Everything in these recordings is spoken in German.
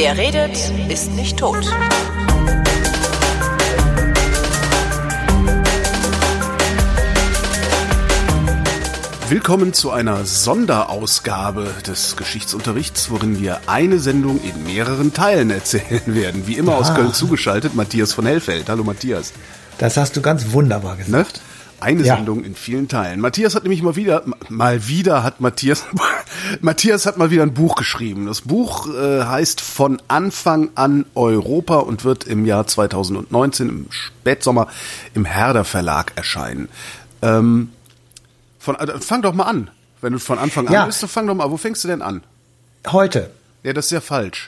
Wer redet, ist nicht tot. Willkommen zu einer Sonderausgabe des Geschichtsunterrichts, worin wir eine Sendung in mehreren Teilen erzählen werden. Wie immer aus Köln zugeschaltet, Matthias von Hellfeld. Hallo Matthias. Das hast du ganz wunderbar gesagt. Ne? Eine Sendung in vielen Teilen. Matthias hat nämlich Matthias hat mal wieder ein Buch geschrieben. Das Buch heißt Von Anfang an Europa und wird im Jahr 2019 im Spätsommer im Herder Verlag erscheinen. Fang doch mal an. Wenn du von Anfang an bist, dann fang doch mal an. Wo fängst du denn an? Heute. Ja, das ist ja falsch.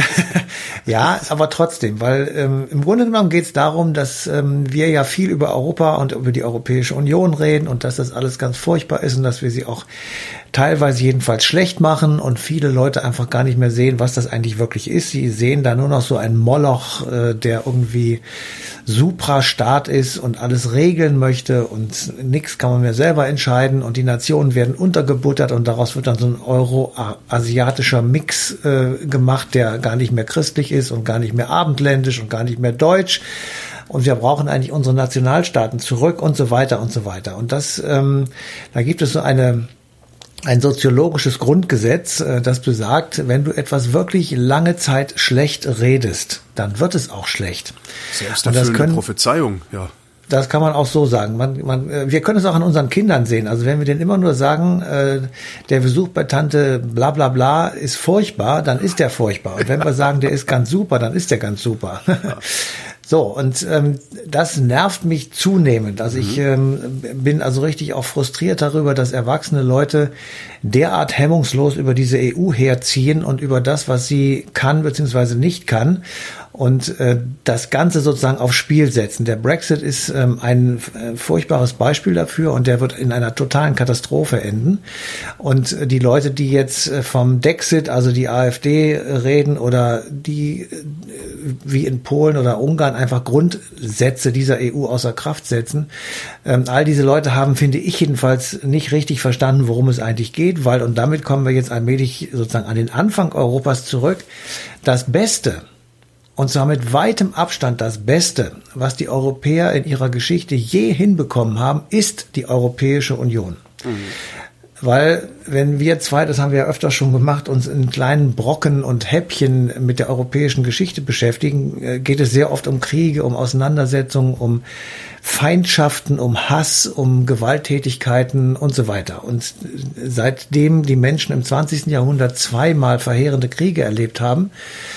Ja, aber trotzdem, weil im Grunde genommen geht es darum, dass wir ja viel über Europa und über die Europäische Union reden und dass das alles ganz furchtbar ist und dass wir sie auch teilweise jedenfalls schlecht machen und viele Leute einfach gar nicht mehr sehen, was das eigentlich wirklich ist. Sie sehen da nur noch so einen Moloch, der irgendwie Suprastaat ist und alles regeln möchte und nichts kann man mehr selber entscheiden und die Nationen werden untergebuttert und daraus wird dann so ein euro-asiatischer Mix gemacht, der gar nicht mehr christlich ist und gar nicht mehr abendländisch und gar nicht mehr deutsch. Und wir brauchen eigentlich unsere Nationalstaaten zurück und so weiter und so weiter. Und das, da gibt es so ein soziologisches Grundgesetz, das besagt, wenn du etwas wirklich lange Zeit schlecht redest, dann wird es auch schlecht. Selbsterfüllende Prophezeiung, ja. Das kann man auch so sagen. Wir können es auch an unseren Kindern sehen. Also wenn wir denen immer nur sagen, der Besuch bei Tante bla bla bla ist furchtbar, dann ist der furchtbar. Und wenn wir sagen, der ist ganz super, dann ist der ganz super. Ja. So, und das nervt mich zunehmend. Also ich bin also richtig auch frustriert darüber, dass erwachsene Leute derart hemmungslos über diese EU herziehen und über das, was sie kann bzw. nicht kann und das Ganze sozusagen aufs Spiel setzen. Der Brexit ist ein furchtbares Beispiel dafür und der wird in einer totalen Katastrophe enden. Und die Leute, die jetzt vom Dexit, also die AfD reden oder die wie in Polen oder Ungarn einfach Grundsätze dieser EU außer Kraft setzen, all diese Leute haben, finde ich jedenfalls, nicht richtig verstanden, worum es eigentlich geht, weil, und damit kommen wir jetzt allmählich sozusagen an den Anfang Europas zurück, das Beste, und zwar mit weitem Abstand das Beste, was die Europäer in ihrer Geschichte je hinbekommen haben, ist die Europäische Union. Mhm. Weil wenn wir zwei, das haben wir ja öfter schon gemacht, uns in kleinen Brocken und Häppchen mit der europäischen Geschichte beschäftigen, geht es sehr oft um Kriege, um Auseinandersetzungen, um Feindschaften, um Hass, um Gewalttätigkeiten und so weiter. Und seitdem die Menschen im 20. Jahrhundert zweimal verheerende Kriege erlebt haben,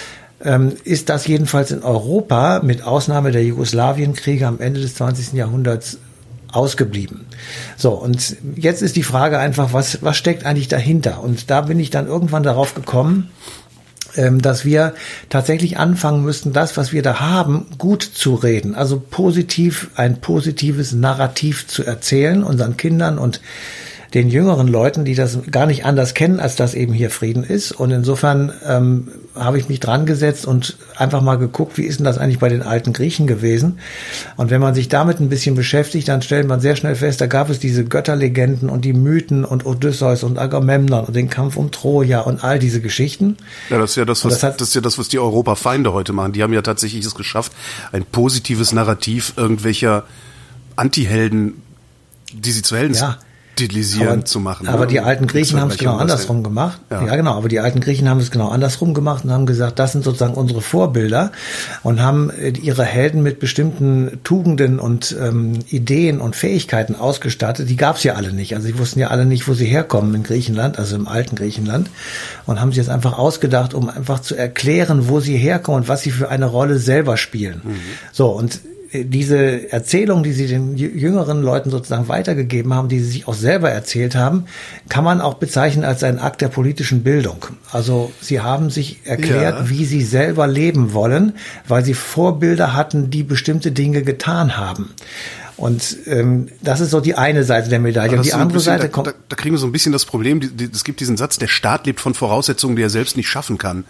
ist das jedenfalls in Europa mit Ausnahme der Jugoslawienkriege am Ende des 20. Jahrhunderts ausgeblieben. So, und jetzt ist die Frage einfach, was steckt eigentlich dahinter? Und da bin ich dann irgendwann darauf gekommen, dass wir tatsächlich anfangen müssten, das, was wir da haben, gut zu reden. Also ein positives Narrativ zu erzählen, unseren Kindern und den jüngeren Leuten, die das gar nicht anders kennen, als dass eben hier Frieden ist. Und insofern habe ich mich dran gesetzt und einfach mal geguckt, wie ist denn das eigentlich bei den alten Griechen gewesen? Und wenn man sich damit ein bisschen beschäftigt, dann stellt man sehr schnell fest, da gab es diese Götterlegenden und die Mythen und Odysseus und Agamemnon und den Kampf um Troja und all diese Geschichten. Ja, das ist ja das, was die Europafeinde heute machen. Die haben ja tatsächlich es geschafft, ein positives Narrativ irgendwelcher Antihelden, die sie zu Helden zu machen. Aber die alten Griechen haben es genau andersrum gemacht. Ja, genau. Aber die alten Griechen haben es genau andersrum gemacht und haben gesagt, das sind sozusagen unsere Vorbilder und haben ihre Helden mit bestimmten Tugenden und Ideen und Fähigkeiten ausgestattet. Die gab es ja alle nicht. Also sie wussten ja alle nicht, wo sie herkommen in Griechenland, also im alten Griechenland. Und haben sie jetzt einfach ausgedacht, um einfach zu erklären, wo sie herkommen und was sie für eine Rolle selber spielen. Mhm. So, und diese Erzählung, die sie den jüngeren Leuten sozusagen weitergegeben haben, die sie sich auch selber erzählt haben, kann man auch bezeichnen als einen Akt der politischen Bildung. Also sie haben sich erklärt, wie sie selber leben wollen, weil sie Vorbilder hatten, die bestimmte Dinge getan haben. Und das ist so die eine Seite der Medaille. Und die andere Seite kommt. Da kriegen wir so ein bisschen das Problem, es gibt diesen Satz, der Staat lebt von Voraussetzungen, die er selbst nicht schaffen kann.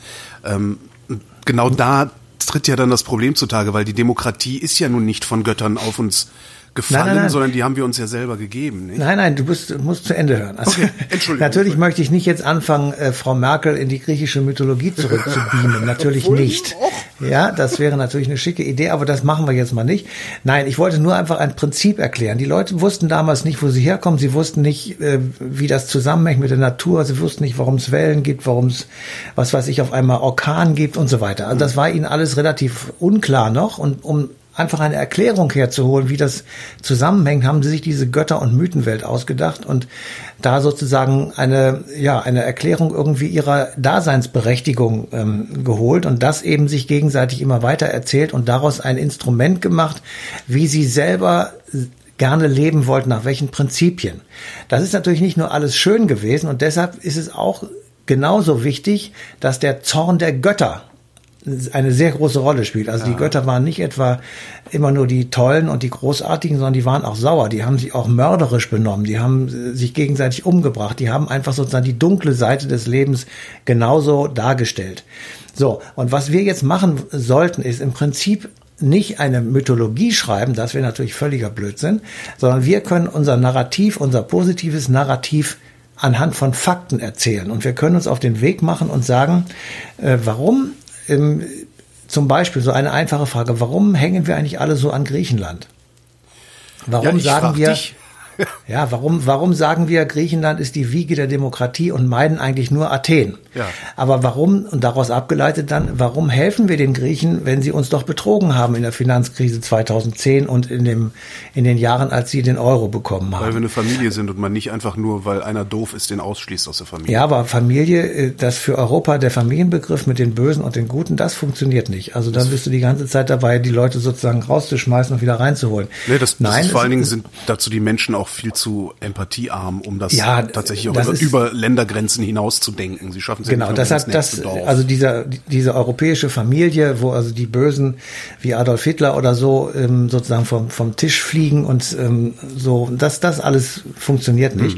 Genau da tritt ja dann das Problem zutage, weil die Demokratie ist ja nun nicht von Göttern auf uns gefallen, Nein. sondern die haben wir uns ja selber gegeben. Nicht? Nein, du musst zu Ende hören. Also, okay, Entschuldigung. Natürlich möchte ich nicht jetzt anfangen, Frau Merkel in die griechische Mythologie zurückzubeamen. Natürlich nicht. Ja, das wäre natürlich eine schicke Idee, aber das machen wir jetzt mal nicht. Nein, ich wollte nur einfach ein Prinzip erklären. Die Leute wussten damals nicht, wo sie herkommen. Sie wussten nicht, wie das zusammenhängt mit der Natur. Sie wussten nicht, warum es Wellen gibt, warum es, was weiß ich, auf einmal Orkan gibt und so weiter. Also das war ihnen alles relativ unklar noch. Und um einfach eine Erklärung herzuholen, wie das zusammenhängt, haben sie sich diese Götter- und Mythenwelt ausgedacht und da sozusagen eine Erklärung irgendwie ihrer Daseinsberechtigung geholt und das eben sich gegenseitig immer weiter erzählt und daraus ein Instrument gemacht, wie sie selber gerne leben wollten, nach welchen Prinzipien. Das ist natürlich nicht nur alles schön gewesen und deshalb ist es auch genauso wichtig, dass der Zorn der Götter eine sehr große Rolle spielt. Also die Götter waren nicht etwa immer nur die Tollen und die Großartigen, sondern die waren auch sauer. Die haben sich auch mörderisch benommen. Die haben sich gegenseitig umgebracht. Die haben einfach sozusagen die dunkle Seite des Lebens genauso dargestellt. So, und was wir jetzt machen sollten, ist im Prinzip nicht eine Mythologie schreiben, das wäre natürlich völliger Blödsinn, sondern wir können unser Narrativ, unser positives Narrativ anhand von Fakten erzählen. Und wir können uns auf den Weg machen und sagen, warum zum Beispiel so eine einfache Frage, warum hängen wir eigentlich alle so an Griechenland? Warum sagen wir, warum sagen wir, Griechenland ist die Wiege der Demokratie und meiden eigentlich nur Athen? Ja. Aber warum, und daraus abgeleitet dann, warum helfen wir den Griechen, wenn sie uns doch betrogen haben in der Finanzkrise 2010 und in den Jahren, als sie den Euro bekommen haben? Weil wir eine Familie sind und man nicht einfach nur, weil einer doof ist, den ausschließt aus der Familie. Ja, aber Familie, das für Europa der Familienbegriff mit den Bösen und den Guten, das funktioniert nicht. Also dann bist du die ganze Zeit dabei, die Leute sozusagen rauszuschmeißen und wieder reinzuholen. Nee, das ist vor allen Dingen sind dazu die Menschen auch viel zu empathiearm, um das tatsächlich auch über Ländergrenzen hinaus zu denken. Sie schaffen es genau, nicht, also diese europäische Familie, wo also die Bösen wie Adolf Hitler oder so sozusagen vom Tisch fliegen und so, das alles funktioniert nicht.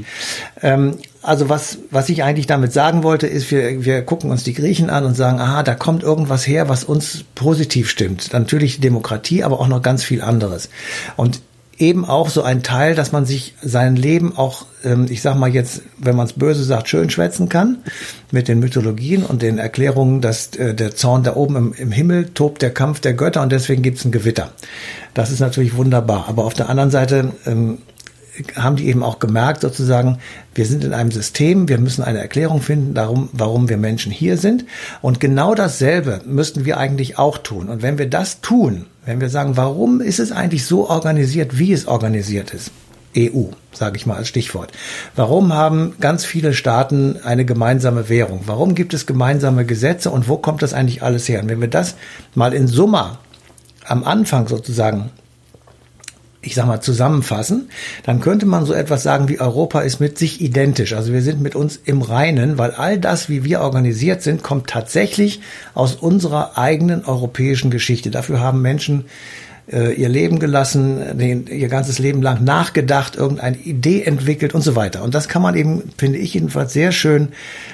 Also was ich eigentlich damit sagen wollte, ist, wir gucken uns die Griechen an und sagen, aha, da kommt irgendwas her, was uns positiv stimmt. Natürlich die Demokratie, aber auch noch ganz viel anderes. Und eben auch so ein Teil, dass man sich sein Leben auch, ich sag mal jetzt, wenn man es böse sagt, schön schwätzen kann, mit den Mythologien und den Erklärungen, dass der Zorn da oben im Himmel tobt der Kampf der Götter und deswegen gibt es ein Gewitter. Das ist natürlich wunderbar. Aber auf der anderen Seite haben die eben auch gemerkt, sozusagen, wir sind in einem System, wir müssen eine Erklärung finden, warum wir Menschen hier sind. Und genau dasselbe müssten wir eigentlich auch tun. Und wenn wir das tun, wenn wir sagen, warum ist es eigentlich so organisiert, wie es organisiert ist? EU, sage ich mal als Stichwort. Warum haben ganz viele Staaten eine gemeinsame Währung? Warum gibt es gemeinsame Gesetze und wo kommt das eigentlich alles her? Und wenn wir das mal in Summa am Anfang sozusagen, ich sag mal, zusammenfassen, dann könnte man so etwas sagen wie Europa ist mit sich identisch. Also wir sind mit uns im Reinen, weil all das, wie wir organisiert sind, kommt tatsächlich aus unserer eigenen europäischen Geschichte. Dafür haben Menschen ihr Leben gelassen, ihr ganzes Leben lang nachgedacht, irgendeine Idee entwickelt und so weiter. Und das kann man eben, finde ich jedenfalls, sehr schön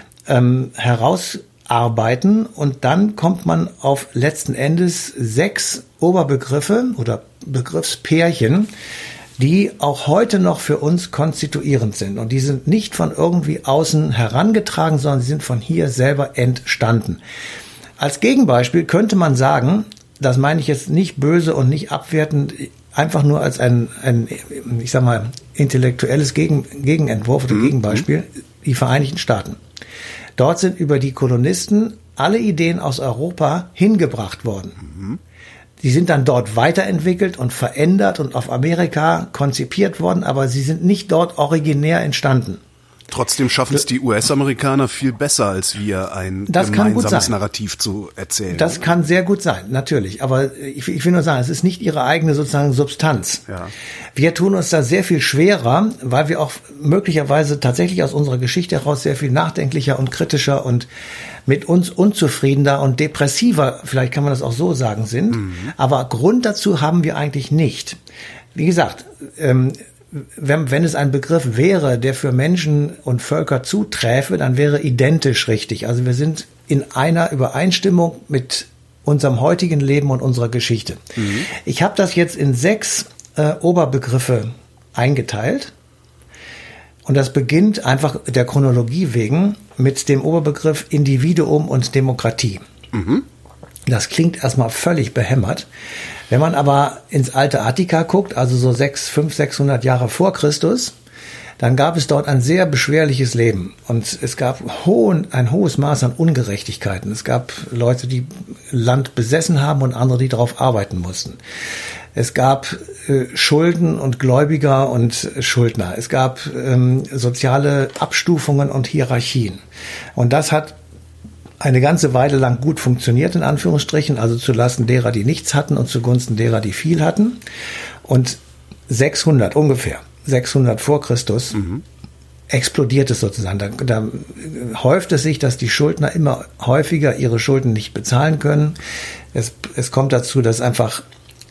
herausarbeiten. Und dann kommt man auf letzten Endes 6 Oberbegriffe oder Begriffspärchen, die auch heute noch für uns konstituierend sind. Und die sind nicht von irgendwie außen herangetragen, sondern sie sind von hier selber entstanden. Als Gegenbeispiel könnte man sagen, das meine ich jetzt nicht böse und nicht abwertend, einfach nur als ein ich sag mal, intellektuelles Gegenentwurf oder Gegenbeispiel, die Vereinigten Staaten. Dort sind über die Kolonisten alle Ideen aus Europa hingebracht worden. Die sind dann dort weiterentwickelt und verändert und auf Amerika konzipiert worden, aber sie sind nicht dort originär entstanden. Trotzdem schaffen es die US-Amerikaner viel besser als wir, ein gemeinsames Narrativ zu erzählen. Das kann sehr gut sein, natürlich. Aber ich will nur sagen, es ist nicht ihre eigene sozusagen Substanz. Ja. Wir tun uns da sehr viel schwerer, weil wir auch möglicherweise tatsächlich aus unserer Geschichte heraus sehr viel nachdenklicher und kritischer und mit uns unzufriedener und depressiver, vielleicht kann man das auch so sagen, sind. Aber Grund dazu haben wir eigentlich nicht. Wie gesagt, wenn es ein Begriff wäre, der für Menschen und Völker zuträfe, dann wäre identisch richtig. Also wir sind in einer Übereinstimmung mit unserem heutigen Leben und unserer Geschichte. Ich habe das jetzt in 6 Oberbegriffe eingeteilt. Und das beginnt einfach der Chronologie wegen mit dem Oberbegriff Individuum und Demokratie. Mhm. Das klingt erstmal völlig behämmert. Wenn man aber ins alte Attika guckt, also so 600 Jahre vor Christus, dann gab es dort ein sehr beschwerliches Leben. Und es gab ein hohes Maß an Ungerechtigkeiten. Es gab Leute, die Land besessen haben und andere, die darauf arbeiten mussten. Es gab Schulden und Gläubiger und Schuldner. Es gab soziale Abstufungen und Hierarchien. Und das hat eine ganze Weile lang gut funktioniert, in Anführungsstrichen, also zulasten derer, die nichts hatten und zugunsten derer, die viel hatten. Und 600 vor Christus, explodiert es sozusagen. Da häuft es sich, dass die Schuldner immer häufiger ihre Schulden nicht bezahlen können. Es kommt dazu, dass einfach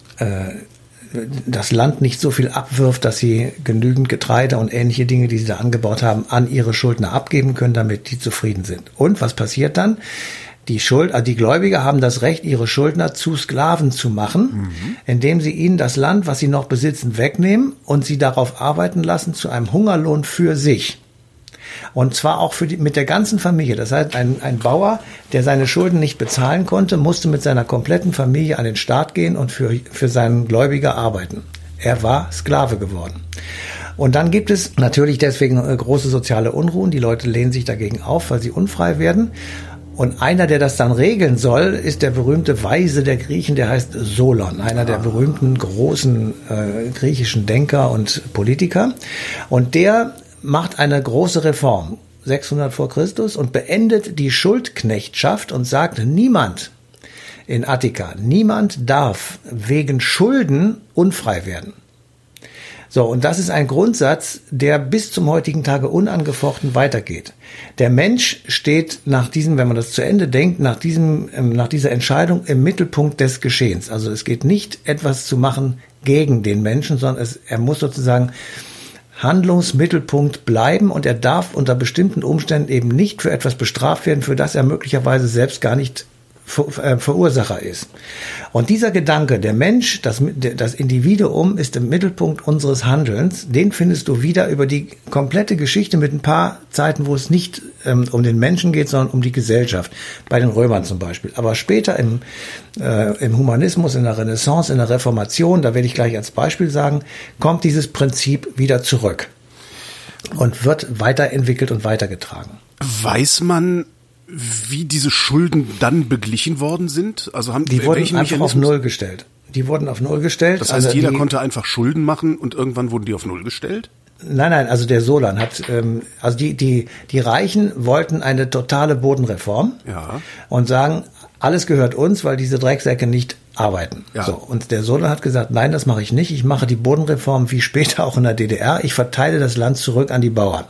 das Land nicht so viel abwirft, dass sie genügend Getreide und ähnliche Dinge, die sie da angebaut haben, an ihre Schuldner abgeben können, damit die zufrieden sind. Und was passiert dann? Die Gläubiger haben das Recht, ihre Schuldner zu Sklaven zu machen, indem sie ihnen das Land, was sie noch besitzen, wegnehmen und sie darauf arbeiten lassen zu einem Hungerlohn für sich. Und zwar auch mit der ganzen Familie. Das heißt, ein Bauer, der seine Schulden nicht bezahlen konnte, musste mit seiner kompletten Familie an den Staat gehen und für seinen Gläubiger arbeiten. Er war Sklave geworden. Und dann gibt es natürlich deswegen große soziale Unruhen. Die Leute lehnen sich dagegen auf, weil sie unfrei werden. Und einer, der das dann regeln soll, ist der berühmte Weise der Griechen, der heißt Solon, einer der berühmten großen griechischen Denker und Politiker. Und der macht eine große Reform, 600 vor Christus, und beendet die Schuldknechtschaft und sagt, niemand in Attika, niemand darf wegen Schulden unfrei werden. So, und das ist ein Grundsatz, der bis zum heutigen Tage unangefochten weitergeht. Der Mensch steht nach diesem, wenn man das zu Ende denkt, nach dieser Entscheidung im Mittelpunkt des Geschehens. Also es geht nicht, etwas zu machen gegen den Menschen, sondern er muss sozusagen Handlungsmittelpunkt bleiben und er darf unter bestimmten Umständen eben nicht für etwas bestraft werden, für das er möglicherweise selbst gar nicht Verursacher ist. Und dieser Gedanke, der Mensch, das Individuum ist im Mittelpunkt unseres Handelns, den findest du wieder über die komplette Geschichte mit ein paar Zeiten, wo es nicht um den Menschen geht, sondern um die Gesellschaft. Bei den Römern zum Beispiel. Aber später im Humanismus, in der Renaissance, in der Reformation, da werde ich gleich als Beispiel sagen, kommt dieses Prinzip wieder zurück und wird weiterentwickelt und weitergetragen. Weiß man, wie diese Schulden dann beglichen worden sind? Also die wurden einfach auf Null gestellt. Das heißt, jeder konnte einfach Schulden machen und irgendwann wurden die auf Null gestellt? Nein, also der Solon hat, also die Reichen wollten eine totale Bodenreform und sagen, alles gehört uns, weil diese Drecksäcke nicht arbeiten. Ja. So, und der Solon hat gesagt, nein, das mache ich nicht. Ich mache die Bodenreform wie später auch in der DDR. Ich verteile das Land zurück an die Bauern.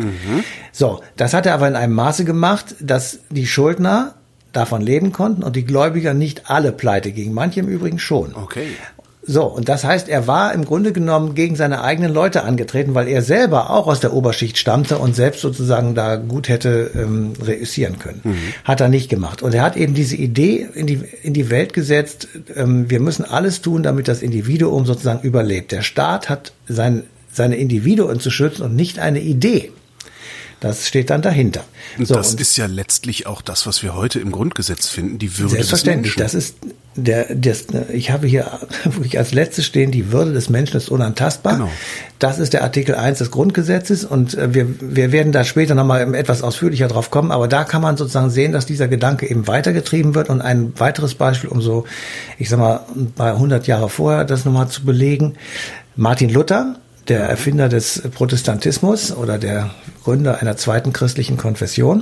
So, das hat er aber in einem Maße gemacht, dass die Schuldner davon leben konnten und die Gläubiger nicht alle pleite gingen, manche im Übrigen schon. Okay. So, und das heißt, er war im Grunde genommen gegen seine eigenen Leute angetreten, weil er selber auch aus der Oberschicht stammte und selbst sozusagen da gut hätte reüssieren können. Hat er nicht gemacht. Und er hat eben diese Idee in die Welt gesetzt, wir müssen alles tun, damit das Individuum sozusagen überlebt. Der Staat hat seine Individuen zu schützen und nicht eine Idee. Das steht dann dahinter. Und das ist ja letztlich auch das, was wir heute im Grundgesetz finden, die Würde des Menschen. Selbstverständlich, das ist ich habe hier wirklich als letztes stehen, die Würde des Menschen ist unantastbar. Genau. Das ist der Artikel 1 des Grundgesetzes und wir werden da später nochmal etwas ausführlicher drauf kommen, aber da kann man sozusagen sehen, dass dieser Gedanke eben weitergetrieben wird und ein weiteres Beispiel, um so, ich sag mal, bei 100 Jahre vorher das nochmal zu belegen, Martin Luther, der Erfinder des Protestantismus oder der Gründer einer zweiten christlichen Konfession,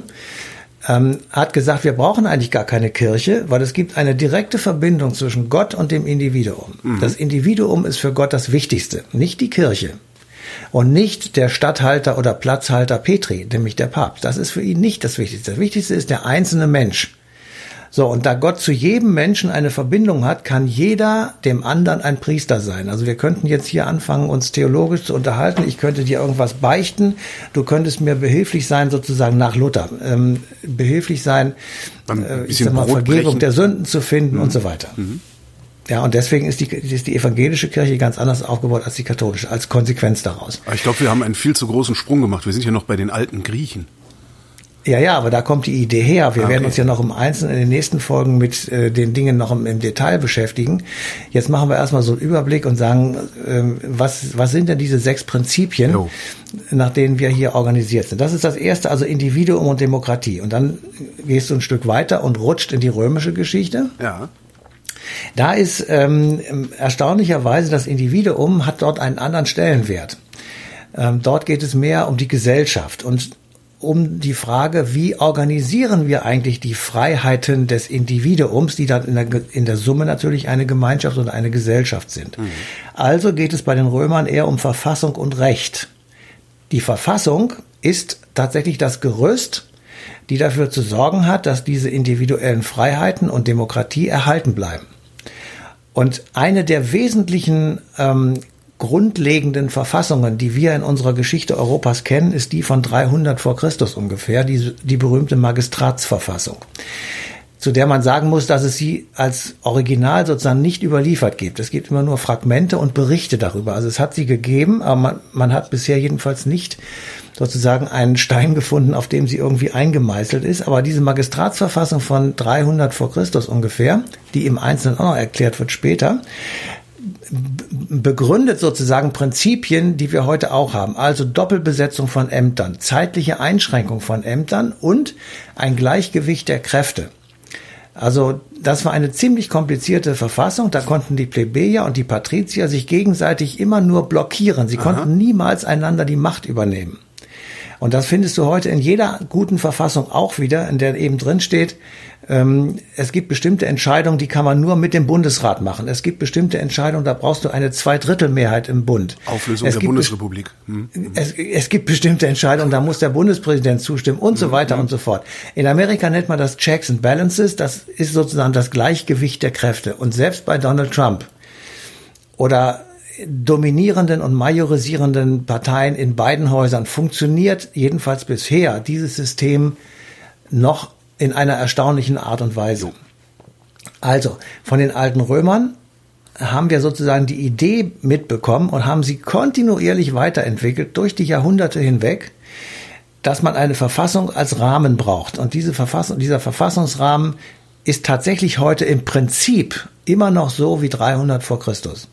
hat gesagt, wir brauchen eigentlich gar keine Kirche, weil es gibt eine direkte Verbindung zwischen Gott und dem Individuum. Das Individuum ist für Gott das Wichtigste, nicht die Kirche und nicht der Statthalter oder Platzhalter Petri, nämlich der Papst. Das ist für ihn nicht das Wichtigste. Das Wichtigste ist der einzelne Mensch. So, und da Gott zu jedem Menschen eine Verbindung hat, kann jeder dem anderen ein Priester sein. Also wir könnten jetzt hier anfangen, uns theologisch zu unterhalten. Ich könnte dir irgendwas beichten. Du könntest mir behilflich sein, sozusagen nach Luther. Behilflich sein, Vergebung der Sünden zu finden und so weiter. Ja, und deswegen ist die evangelische Kirche ganz anders aufgebaut als die katholische, als Konsequenz daraus. Aber ich glaube, wir haben einen viel zu großen Sprung gemacht. Wir sind ja noch bei den alten Griechen. Ja, aber da kommt die Idee her. Wir werden uns ja noch im Einzelnen in den nächsten Folgen mit den Dingen noch im Detail beschäftigen. Jetzt machen wir erstmal so einen Überblick und sagen, was sind denn diese 6 Prinzipien, nach denen wir hier organisiert sind. Das ist das erste, also Individuum und Demokratie. Und dann gehst du ein Stück weiter und rutscht in die römische Geschichte. Ja. Da ist erstaunlicherweise das Individuum hat dort einen anderen Stellenwert. Dort geht es mehr um die Gesellschaft und um die Frage, wie organisieren wir eigentlich die Freiheiten des Individuums, die dann in der Summe natürlich eine Gemeinschaft und eine Gesellschaft sind. Mhm. Also geht es bei den Römern eher um Verfassung und Recht. Die Verfassung ist tatsächlich das Gerüst, die dafür zu sorgen hat, dass diese individuellen Freiheiten und Demokratie erhalten bleiben. Und eine der wesentlichen grundlegenden Verfassungen, die wir in unserer Geschichte Europas kennen, ist die von 300 vor Christus ungefähr, die berühmte Magistratsverfassung, zu der man sagen muss, dass es sie als Original sozusagen nicht überliefert gibt. Es gibt immer nur Fragmente und Berichte darüber. Also es hat sie gegeben, aber man hat bisher jedenfalls nicht sozusagen einen Stein gefunden, auf dem sie irgendwie eingemeißelt ist. Aber diese Magistratsverfassung von 300 vor Christus ungefähr, die im Einzelnen auch noch erklärt wird später, begründet sozusagen Prinzipien, die wir heute auch haben. Also Doppelbesetzung von Ämtern, zeitliche Einschränkung von Ämtern und ein Gleichgewicht der Kräfte. Also das war eine ziemlich komplizierte Verfassung. Da konnten die Plebejer und die Patrizier sich gegenseitig immer nur blockieren. Sie konnten niemals einander die Macht übernehmen. Und das findest du heute in jeder guten Verfassung auch wieder, in der eben drin steht, es gibt bestimmte Entscheidungen, die kann man nur mit dem Bundesrat machen. Es gibt bestimmte Entscheidungen, da brauchst du eine Zweidrittelmehrheit im Bund. Auflösung der Bundesrepublik. Es gibt bestimmte Entscheidungen, da muss der Bundespräsident zustimmen und so weiter und so fort. In Amerika nennt man das Checks and Balances, das ist sozusagen das Gleichgewicht der Kräfte. Und selbst bei Donald Trump oder dominierenden und majorisierenden Parteien in beiden Häusern funktioniert jedenfalls bisher dieses System noch in einer erstaunlichen Art und Weise. Also, von den alten Römern haben wir sozusagen die Idee mitbekommen und haben sie kontinuierlich weiterentwickelt durch die Jahrhunderte hinweg, dass man eine Verfassung als Rahmen braucht. Und dieser Verfassungsrahmen ist tatsächlich heute im Prinzip immer noch so wie 300 vor Christus.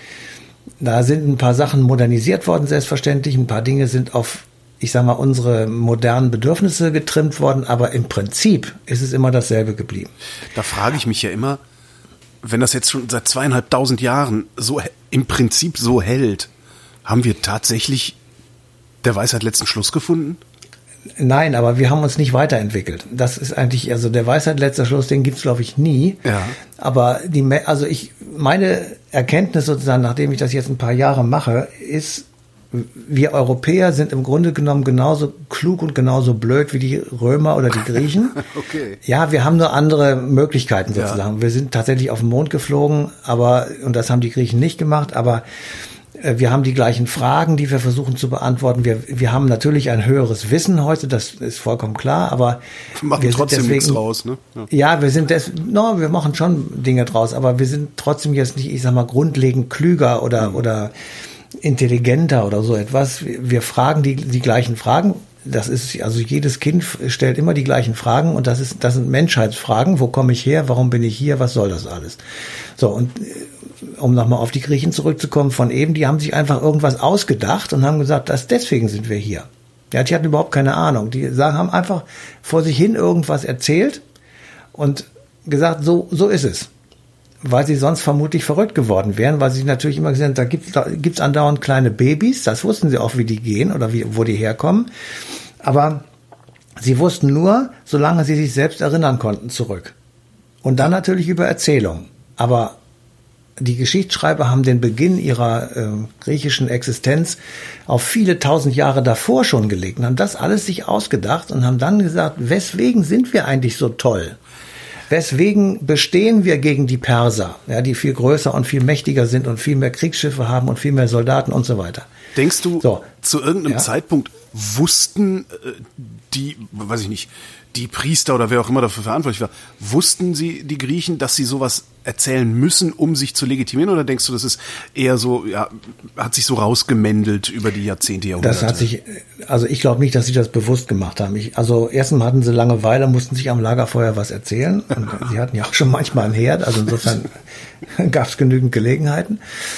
Da sind ein paar Sachen modernisiert worden, selbstverständlich. Ein paar Dinge sind auf, ich sag mal, unsere modernen Bedürfnisse getrimmt worden. Aber im Prinzip ist es immer dasselbe geblieben. Da frage ich mich ja immer, wenn das jetzt schon seit 2500 Jahren so im Prinzip so hält, haben wir tatsächlich der Weisheit letzten Schluss gefunden? Nein, aber wir haben uns nicht weiterentwickelt. Das ist eigentlich, also der Weisheit letzter Schluss, den gibt's glaube ich nie. Ja. Aber meine Erkenntnis sozusagen, nachdem ich das jetzt ein paar Jahre mache, ist, wir Europäer sind im Grunde genommen genauso klug und genauso blöd wie die Römer oder die Griechen. Okay. Ja, wir haben nur andere Möglichkeiten sozusagen. Ja. Wir sind tatsächlich auf den Mond geflogen, und das haben die Griechen nicht gemacht, aber wir haben die gleichen Fragen, die wir versuchen zu beantworten. Wir haben natürlich ein höheres Wissen heute, das ist vollkommen klar, aber wir machen trotzdem nichts draus, ne? Ja, wir machen schon Dinge draus, aber wir sind trotzdem jetzt nicht, ich sag mal, grundlegend klüger oder intelligenter oder so etwas. Wir fragen die gleichen Fragen. Das ist, also jedes Kind stellt immer die gleichen Fragen und das sind Menschheitsfragen. Wo komme ich her? Warum bin ich hier? Was soll das alles? So, und um nochmal auf die Griechen zurückzukommen von eben, die haben sich einfach irgendwas ausgedacht und haben gesagt, deswegen sind wir hier. Ja, die hatten überhaupt keine Ahnung. Die haben einfach vor sich hin irgendwas erzählt und gesagt, so ist es. Weil sie sonst vermutlich verrückt geworden wären, weil sie natürlich immer gesagt haben, da gibt's andauernd kleine Babys, das wussten sie auch, wie die gehen oder wo die herkommen. Aber sie wussten nur, solange sie sich selbst erinnern konnten, zurück. Und dann natürlich über Erzählung. Aber die Geschichtsschreiber haben den Beginn ihrer griechischen Existenz auf viele tausend Jahre davor schon gelegt und haben das alles sich ausgedacht und haben dann gesagt, weswegen sind wir eigentlich so toll? Weswegen bestehen wir gegen die Perser, ja, die viel größer und viel mächtiger sind und viel mehr Kriegsschiffe haben und viel mehr Soldaten und so weiter. Denkst du, zu irgendeinem Zeitpunkt wussten die, weiß ich nicht, die Priester oder wer auch immer dafür verantwortlich war, wussten sie, die Griechen, dass sie sowas erzählen müssen, um sich zu legitimieren? Oder denkst du, das ist eher so, ja, hat sich so rausgemändelt über die Jahrzehnte, Jahrhunderte? Das hat sich, also ich glaube nicht, dass sie das bewusst gemacht haben. Also erstens hatten sie Langeweile, mussten sich am Lagerfeuer was erzählen. Und sie hatten ja auch schon manchmal einen Herd, also insofern gab es genügend Gelegenheiten.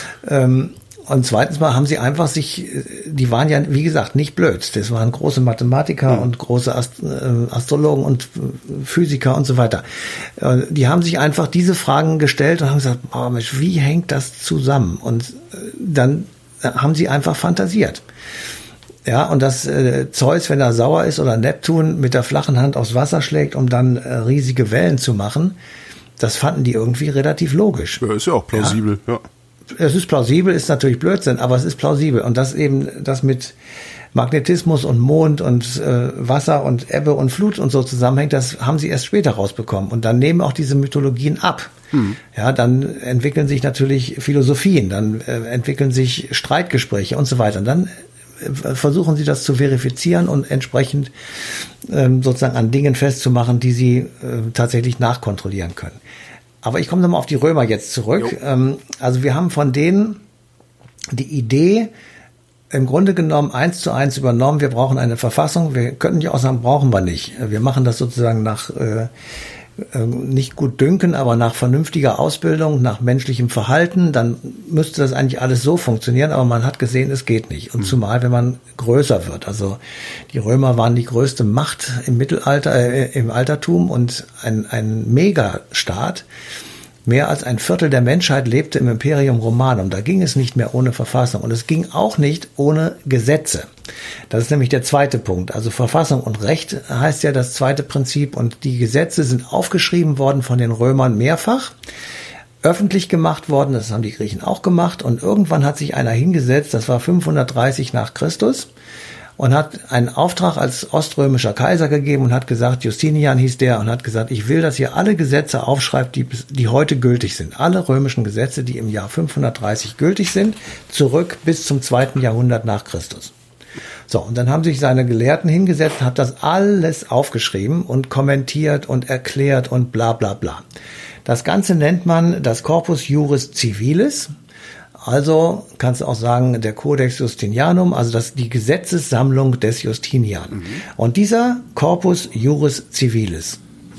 Und zweitens mal haben sie einfach die waren ja, wie gesagt, nicht blöd. Das waren große Mathematiker und große Astrologen und Physiker und so weiter. Die haben sich einfach diese Fragen gestellt und haben gesagt, oh Mensch, wie hängt das zusammen? Und dann haben sie einfach fantasiert. Ja, und dass Zeus, wenn er sauer ist, oder Neptun mit der flachen Hand aufs Wasser schlägt, um dann riesige Wellen zu machen, das fanden die irgendwie relativ logisch. Ja, ist ja auch plausibel, ja. Es ist plausibel, ist natürlich Blödsinn, aber es ist plausibel. Und das eben, das mit Magnetismus und Mond und Wasser und Ebbe und Flut und so zusammenhängt, das haben sie erst später rausbekommen. Und dann nehmen auch diese Mythologien ab. Ja, dann entwickeln sich natürlich Philosophien, dann entwickeln sich Streitgespräche und so weiter. Und dann versuchen sie das zu verifizieren und entsprechend sozusagen an Dingen festzumachen, die sie tatsächlich nachkontrollieren können. Aber ich komme nochmal auf die Römer jetzt zurück. Also wir haben von denen die Idee im Grunde genommen 1:1 übernommen. Wir brauchen eine Verfassung. Wir könnten ja auch sagen, brauchen wir nicht. Wir machen das sozusagen nach nicht gut dünken, aber nach vernünftiger Ausbildung, nach menschlichem Verhalten. Dann müsste das eigentlich alles so funktionieren. Aber man hat gesehen, es geht nicht. Und zumal, wenn man größer wird. Also die Römer waren die größte Macht im Mittelalter, im Altertum und ein Megastaat. Mehr als ein Viertel der Menschheit lebte im Imperium Romanum. Da ging es nicht mehr ohne Verfassung. Und es ging auch nicht ohne Gesetze. Das ist nämlich der zweite Punkt. Also Verfassung und Recht heißt ja das zweite Prinzip. Und die Gesetze sind aufgeschrieben worden von den Römern mehrfach. Öffentlich gemacht worden, das haben die Griechen auch gemacht. Und irgendwann hat sich einer hingesetzt, das war 530 nach Christus, und hat einen Auftrag als oströmischer Kaiser gegeben und hat gesagt, Justinian hieß der, und hat gesagt, ich will, dass ihr alle Gesetze aufschreibt, die heute gültig sind. Alle römischen Gesetze, die im Jahr 530 gültig sind, zurück bis zum 2. Jahrhundert nach Christus. So, und dann haben sich seine Gelehrten hingesetzt und haben das alles aufgeschrieben und kommentiert und erklärt und bla bla bla. Das Ganze nennt man das Corpus Juris Civilis. Also kannst du auch sagen, der Codex Justinianum, also die Gesetzessammlung des Justinian. Und dieser Corpus Juris Civilis,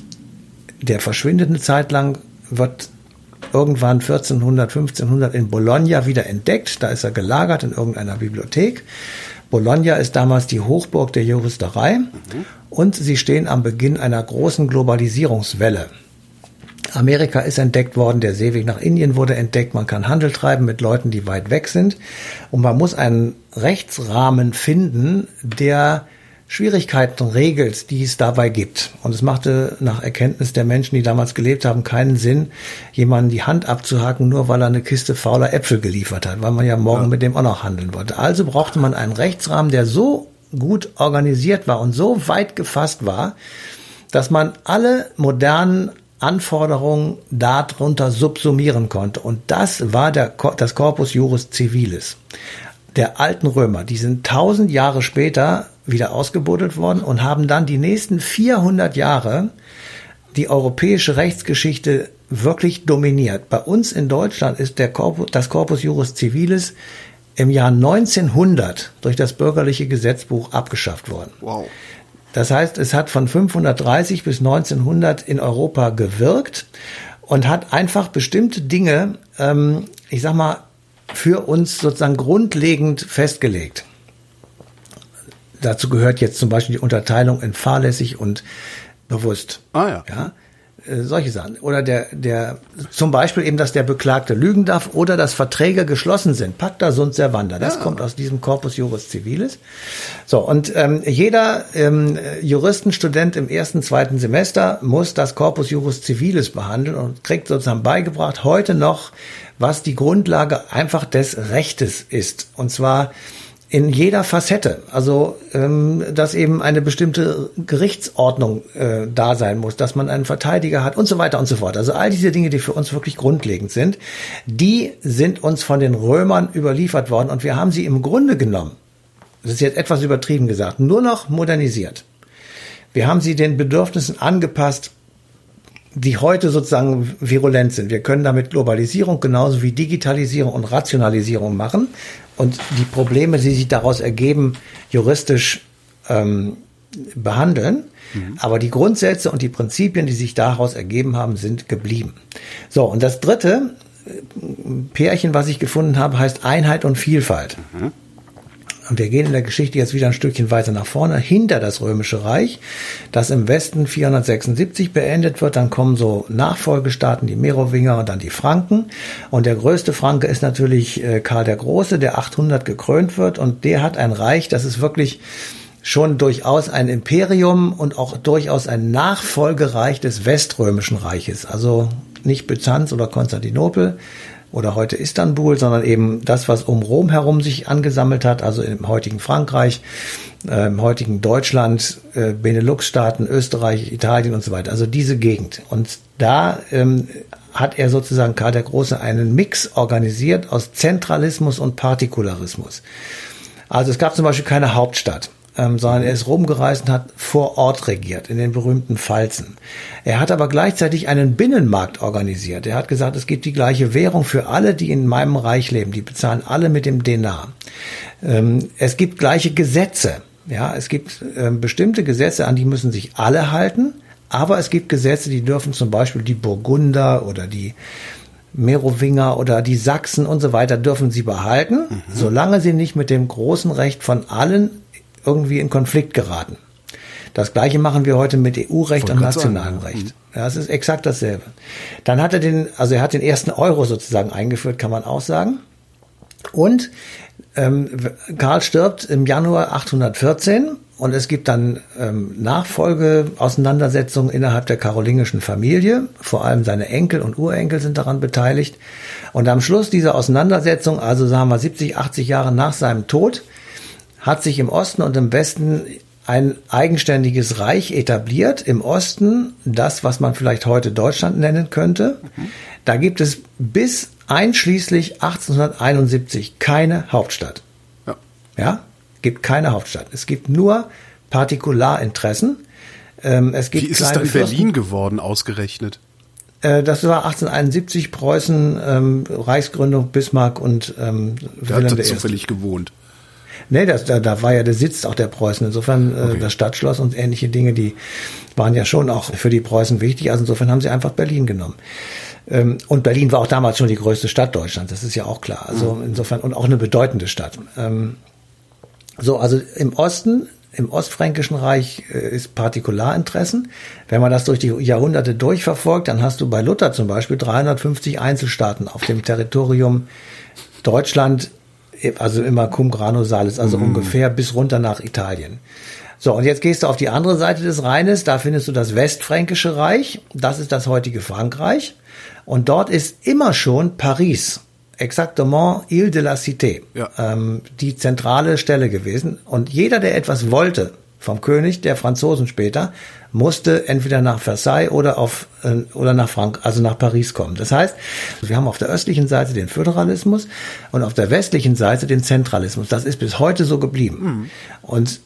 der verschwindet eine Zeit lang, wird irgendwann 1400, 1500 in Bologna wieder entdeckt. Da ist er gelagert in irgendeiner Bibliothek. Bologna ist damals die Hochburg der Juristerei. Und sie stehen am Beginn einer großen Globalisierungswelle. Amerika ist entdeckt worden, der Seeweg nach Indien wurde entdeckt, man kann Handel treiben mit Leuten, die weit weg sind, und man muss einen Rechtsrahmen finden, der Schwierigkeiten regelt, die es dabei gibt. Und es machte nach Erkenntnis der Menschen, die damals gelebt haben, keinen Sinn, jemanden die Hand abzuhaken, nur weil er eine Kiste fauler Äpfel geliefert hat, weil man ja morgen mit dem auch noch handeln wollte. Also brauchte man einen Rechtsrahmen, der so gut organisiert war und so weit gefasst war, dass man alle modernen Anforderungen darunter subsumieren konnte. Und das war das Corpus Juris Civilis der alten Römer. Die sind 1000 Jahre später wieder ausgebuddelt worden und haben dann die nächsten 400 Jahre die europäische Rechtsgeschichte wirklich dominiert. Bei uns in Deutschland ist das Corpus Juris Civilis im Jahr 1900 durch das bürgerliche Gesetzbuch abgeschafft worden. Wow. Das heißt, es hat von 530 bis 1900 in Europa gewirkt und hat einfach bestimmte Dinge, ich sag mal, für uns sozusagen grundlegend festgelegt. Dazu gehört jetzt zum Beispiel die Unterteilung in fahrlässig und bewusst. Ja. Solche Sachen. Oder zum Beispiel eben, dass der Beklagte lügen darf oder dass Verträge geschlossen sind. Pacta sunt servanda. Das kommt aus diesem Corpus Juris Civilis. So, und jeder Juristenstudent im 1., 2. Semester muss das Corpus Juris Civilis behandeln und kriegt sozusagen beigebracht, heute noch, was die Grundlage einfach des Rechtes ist. Und zwar in jeder Facette. Also, dass eben eine bestimmte Gerichtsordnung da sein muss, dass man einen Verteidiger hat und so weiter und so fort. Also all diese Dinge, die für uns wirklich grundlegend sind, die sind uns von den Römern überliefert worden und wir haben sie im Grunde genommen, das ist jetzt etwas übertrieben gesagt, nur noch modernisiert. Wir haben sie den Bedürfnissen angepasst, die heute sozusagen virulent sind. Wir können damit Globalisierung genauso wie Digitalisierung und Rationalisierung machen und die Probleme, die sich daraus ergeben, juristisch behandeln. Aber die Grundsätze und die Prinzipien, die sich daraus ergeben haben, sind geblieben. So, und das dritte Pärchen, was ich gefunden habe, heißt Einheit und Vielfalt. Und wir gehen in der Geschichte jetzt wieder ein Stückchen weiter nach vorne, hinter das Römische Reich, das im Westen 476 beendet wird. Dann kommen so Nachfolgestaaten, die Merowinger und dann die Franken. Und der größte Franke ist natürlich Karl der Große, der 800 gekrönt wird. Und der hat ein Reich, das ist wirklich schon durchaus ein Imperium und auch durchaus ein Nachfolgereich des Weströmischen Reiches. Also nicht Byzanz oder Konstantinopel oder heute Istanbul, sondern eben das, was um Rom herum sich angesammelt hat, also im heutigen Frankreich, im heutigen Deutschland, Benelux-Staaten, Österreich, Italien und so weiter. Also diese Gegend. Und da hat er sozusagen Karl der Große einen Mix organisiert aus Zentralismus und Partikularismus. Also es gab zum Beispiel keine Hauptstadt, sondern er ist rumgereist und hat vor Ort regiert, in den berühmten Pfalzen. Er hat aber gleichzeitig einen Binnenmarkt organisiert. Er hat gesagt, es gibt die gleiche Währung für alle, die in meinem Reich leben. Die bezahlen alle mit dem Denar. Es gibt gleiche Gesetze. Ja, es gibt bestimmte Gesetze, an die müssen sich alle halten. Aber es gibt Gesetze, die dürfen zum Beispiel die Burgunder oder die Merowinger oder die Sachsen und so weiter dürfen sie behalten, solange sie nicht mit dem großen Recht von allen irgendwie in Konflikt geraten. Das Gleiche machen wir heute mit EU-Recht und nationalem Recht. Ja, es ist exakt dasselbe. Dann hat er hat den ersten Euro sozusagen eingeführt, kann man auch sagen. Und Karl stirbt im Januar 814 und es gibt dann Nachfolgeauseinandersetzungen innerhalb der karolingischen Familie. Vor allem seine Enkel und Urenkel sind daran beteiligt. Und am Schluss dieser Auseinandersetzung, also sagen wir 70, 80 Jahre nach seinem Tod, hat sich im Osten und im Westen ein eigenständiges Reich etabliert. Im Osten das, was man vielleicht heute Deutschland nennen könnte. Da gibt es bis einschließlich 1871 keine Hauptstadt. Ja, gibt keine Hauptstadt. Es gibt nur Partikularinteressen. Es gibt Wie ist es dann Berlin geworden, ausgerechnet? Das war 1871, Preußen, Reichsgründung, Bismarck und Wilhelm I. Zufällig gewohnt. Nee, da war ja der Sitz auch der Preußen. Insofern das Stadtschloss und ähnliche Dinge, die waren ja schon auch für die Preußen wichtig. Also insofern haben sie einfach Berlin genommen. Und Berlin war auch damals schon die größte Stadt Deutschlands, das ist ja auch klar. Also insofern und auch eine bedeutende Stadt. Also im Osten, im Ostfränkischen Reich ist Partikularinteressen. Wenn man das durch die Jahrhunderte durchverfolgt, dann hast du bei Luther zum Beispiel 350 Einzelstaaten auf dem Territorium Deutschland, also immer cum grano salis, also ungefähr bis runter nach Italien. So, und jetzt gehst du auf die andere Seite des Rheines, da findest du das Westfränkische Reich, das ist das heutige Frankreich, und dort ist immer schon Paris, exactement Ile de la Cité, die zentrale Stelle gewesen, und jeder, der etwas wollte vom König, der Franzosen später, musste entweder nach Versailles oder nach Paris kommen. Das heißt, wir haben auf der östlichen Seite den Föderalismus und auf der westlichen Seite den Zentralismus. Das ist bis heute so geblieben. Und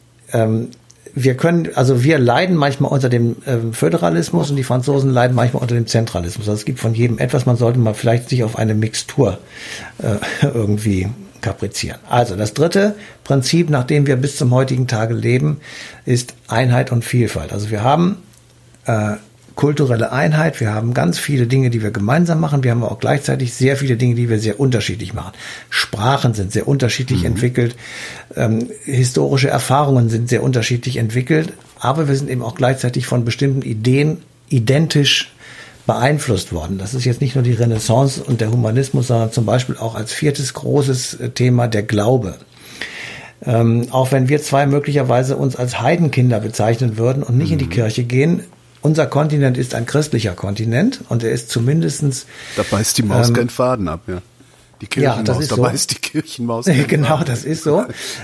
wir leiden manchmal unter dem Föderalismus und die Franzosen leiden manchmal unter dem Zentralismus. Also es gibt von jedem etwas, man sollte mal vielleicht sich auf eine Mixtur irgendwie kaprizieren. Also das dritte Prinzip, nach dem wir bis zum heutigen Tage leben, ist Einheit und Vielfalt. Also wir haben kulturelle Einheit, wir haben ganz viele Dinge, die wir gemeinsam machen, wir haben auch gleichzeitig sehr viele Dinge, die wir sehr unterschiedlich machen. Sprachen sind sehr unterschiedlich entwickelt, historische Erfahrungen sind sehr unterschiedlich entwickelt, aber wir sind eben auch gleichzeitig von bestimmten Ideen identisch beeinflusst worden. Das ist jetzt nicht nur die Renaissance und der Humanismus, sondern zum Beispiel auch als viertes großes Thema der Glaube. Auch wenn wir zwei möglicherweise uns als Heidenkinder bezeichnen würden und nicht in die Kirche gehen, unser Kontinent ist ein christlicher Kontinent und er ist zumindestens... Da beißt die Maus keinen Faden ab, ja. Die Kirchenmaus, ja, das ist dabei so. ist die Kirchenmaus. Genau, das ist so.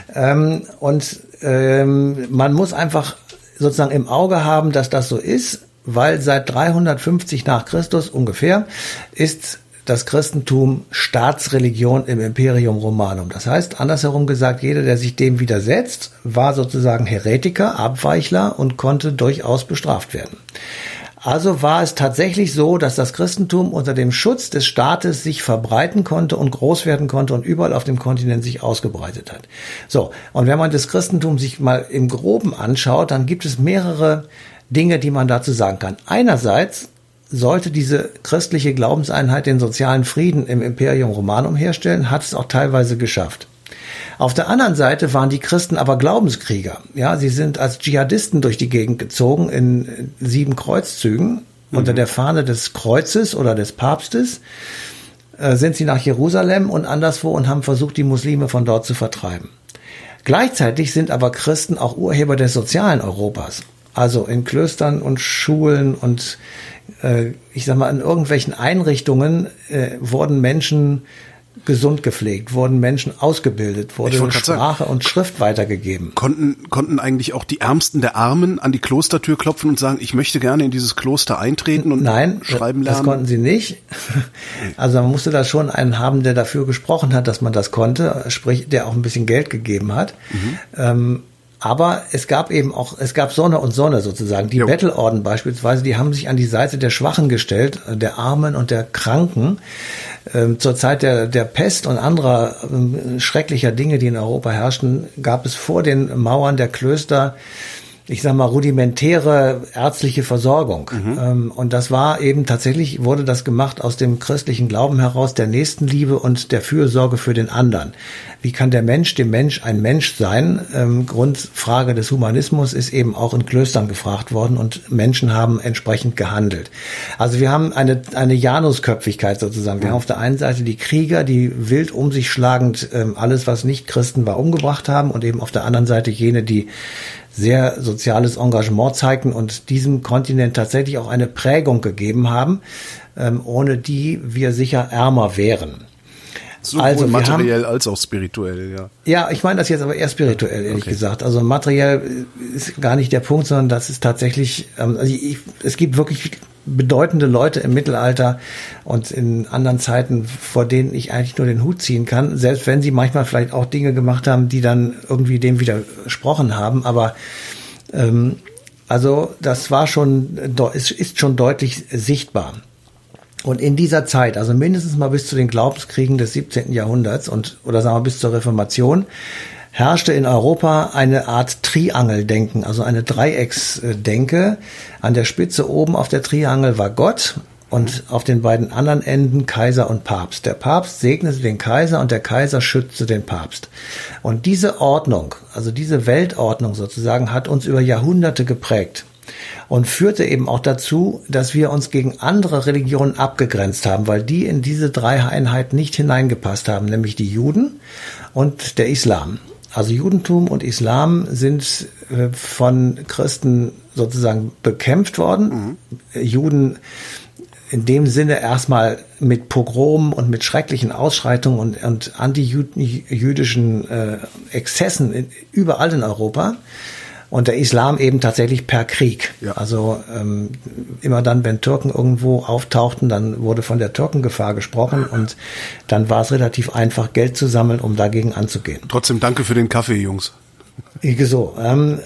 Man muss einfach sozusagen im Auge haben, dass das so ist, weil seit 350 nach Christus ungefähr ist das Christentum Staatsreligion im Imperium Romanum. Das heißt, andersherum gesagt, jeder, der sich dem widersetzt, war sozusagen Heretiker, Abweichler und konnte durchaus bestraft werden. Also war es tatsächlich so, dass das Christentum unter dem Schutz des Staates sich verbreiten konnte und groß werden konnte und überall auf dem Kontinent sich ausgebreitet hat. So, und wenn man das Christentum sich mal im Groben anschaut, dann gibt es mehrere Dinge, die man dazu sagen kann. Einerseits sollte diese christliche Glaubenseinheit den sozialen Frieden im Imperium Romanum herstellen, hat es auch teilweise geschafft. Auf der anderen Seite waren die Christen aber Glaubenskrieger. Ja, sie sind als Dschihadisten durch die Gegend gezogen in 7 Kreuzzügen unter der Fahne des Kreuzes oder des Papstes. Sind sie nach Jerusalem und anderswo und haben versucht, die Muslime von dort zu vertreiben. Gleichzeitig sind aber Christen auch Urheber des sozialen Europas. Also in Klöstern und Schulen und ich sag mal in irgendwelchen Einrichtungen wurden Menschen gesund gepflegt, wurden Menschen ausgebildet, wurde Sprache und Schrift weitergegeben. Konnten eigentlich auch die Ärmsten der Armen an die Klostertür klopfen und sagen, ich möchte gerne in dieses Kloster eintreten und schreiben lernen? Das konnten sie nicht. Also man musste da schon einen haben, der dafür gesprochen hat, dass man das konnte, sprich, der auch ein bisschen Geld gegeben hat. Aber es gab Sonne und Sonne sozusagen. Die Bettelorden beispielsweise, die haben sich an die Seite der Schwachen gestellt, der Armen und der Kranken. Zur Zeit der Pest und anderer schrecklicher Dinge, die in Europa herrschten, gab es vor den Mauern der Klöster, ich sag mal, rudimentäre ärztliche Versorgung. Und das war eben tatsächlich, wurde das gemacht aus dem christlichen Glauben heraus, der Nächstenliebe und der Fürsorge für den anderen. Wie kann der Mensch dem Mensch ein Mensch sein? Grundfrage des Humanismus ist eben auch in Klöstern gefragt worden und Menschen haben entsprechend gehandelt. Also wir haben eine Janusköpfigkeit sozusagen. Wir haben auf der einen Seite die Krieger, die wild um sich schlagend alles, was nicht Christen war, umgebracht haben und eben auf der anderen Seite jene, die sehr soziales Engagement zeigten und diesem Kontinent tatsächlich auch eine Prägung gegeben haben, ohne die wir sicher ärmer wären. Sowohl also materiell als auch spirituell, ja. Ja, ich meine das jetzt aber eher spirituell, ehrlich gesagt. Also materiell ist gar nicht der Punkt, sondern das ist tatsächlich, es gibt wirklich bedeutende Leute im Mittelalter und in anderen Zeiten, vor denen ich eigentlich nur den Hut ziehen kann, selbst wenn sie manchmal vielleicht auch Dinge gemacht haben, die dann irgendwie dem widersprochen haben. Aber also das war schon, ist schon deutlich sichtbar. Und in dieser Zeit, also mindestens mal bis zu den Glaubenskriegen des 17. Jahrhunderts oder sagen wir bis zur Reformation, herrschte in Europa eine Art Triangeldenken, also eine Dreiecksdenke. An der Spitze oben auf der Triangel war Gott und auf den beiden anderen Enden Kaiser und Papst. Der Papst segnete den Kaiser und der Kaiser schützte den Papst. Und diese Ordnung, also diese Weltordnung sozusagen, hat uns über Jahrhunderte geprägt und führte eben auch dazu, dass wir uns gegen andere Religionen abgegrenzt haben, weil die in diese drei Einheiten nicht hineingepasst haben, nämlich die Juden und der Islam. Also Judentum und Islam sind von Christen sozusagen bekämpft worden. Juden in dem Sinne erstmal mit Pogromen und mit schrecklichen Ausschreitungen und antijüdischen Exzessen überall in Europa. Und der Islam eben tatsächlich per Krieg. Ja. Also immer dann, wenn Türken irgendwo auftauchten, dann wurde von der Türkengefahr gesprochen und dann war es relativ einfach, Geld zu sammeln, um dagegen anzugehen. Trotzdem danke für den Kaffee, Jungs. So,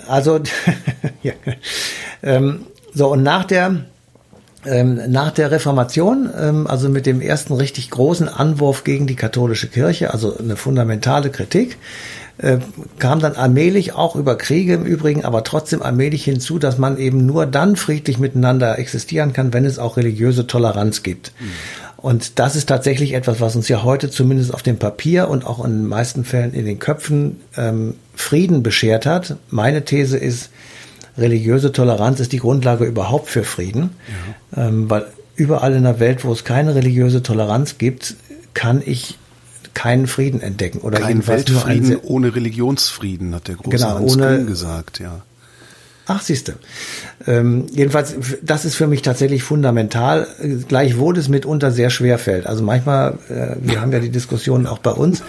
ja. So, und nach der Reformation, also mit dem ersten richtig großen Anwurf gegen die katholische Kirche, also eine fundamentale Kritik, kam dann allmählich auch über Kriege im Übrigen, aber trotzdem allmählich hinzu, dass man eben nur dann friedlich miteinander existieren kann, wenn es auch religiöse Toleranz gibt. Und das ist tatsächlich etwas, was uns ja heute zumindest auf dem Papier und auch in den meisten Fällen in den Köpfen Frieden beschert hat. Meine These ist, religiöse Toleranz ist die Grundlage überhaupt für Frieden, weil überall in der Welt, wo es keine religiöse Toleranz gibt, kann ich keinen Frieden entdecken. Oder kein Weltfrieden ohne Religionsfrieden, hat der große Hans Kühn gesagt, ja. Ach, siehste. Jedenfalls, das ist für mich tatsächlich fundamental, gleichwohl es mitunter sehr schwer fällt. Also manchmal, wir haben ja die Diskussionen auch bei uns,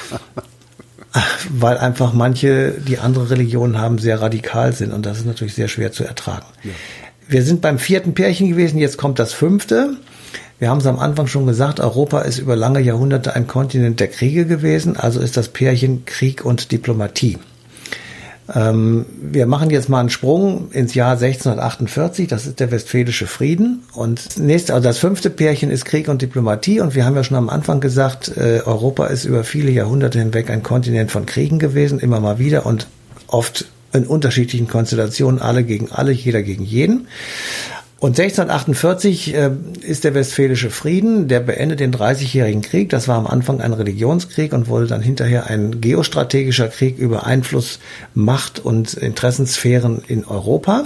weil einfach manche, die andere Religionen haben, sehr radikal sind und das ist natürlich sehr schwer zu ertragen. Ja. Wir sind beim 4. Pärchen gewesen, jetzt kommt das 5. Wir haben es am Anfang schon gesagt, Europa ist über lange Jahrhunderte ein Kontinent der Kriege gewesen, also ist das Pärchen Krieg und Diplomatie. Wir machen jetzt mal einen Sprung ins Jahr 1648, das ist der Westfälische Frieden und also das 5. Pärchen ist Krieg und Diplomatie und wir haben ja schon am Anfang gesagt, Europa ist über viele Jahrhunderte hinweg ein Kontinent von Kriegen gewesen, immer mal wieder und oft in unterschiedlichen Konstellationen, alle gegen alle, jeder gegen jeden. Und 1648 ist der Westfälische Frieden, der beendet den 30-jährigen Krieg. Das war am Anfang ein Religionskrieg und wurde dann hinterher ein geostrategischer Krieg über Einfluss, Macht und Interessensphären in Europa.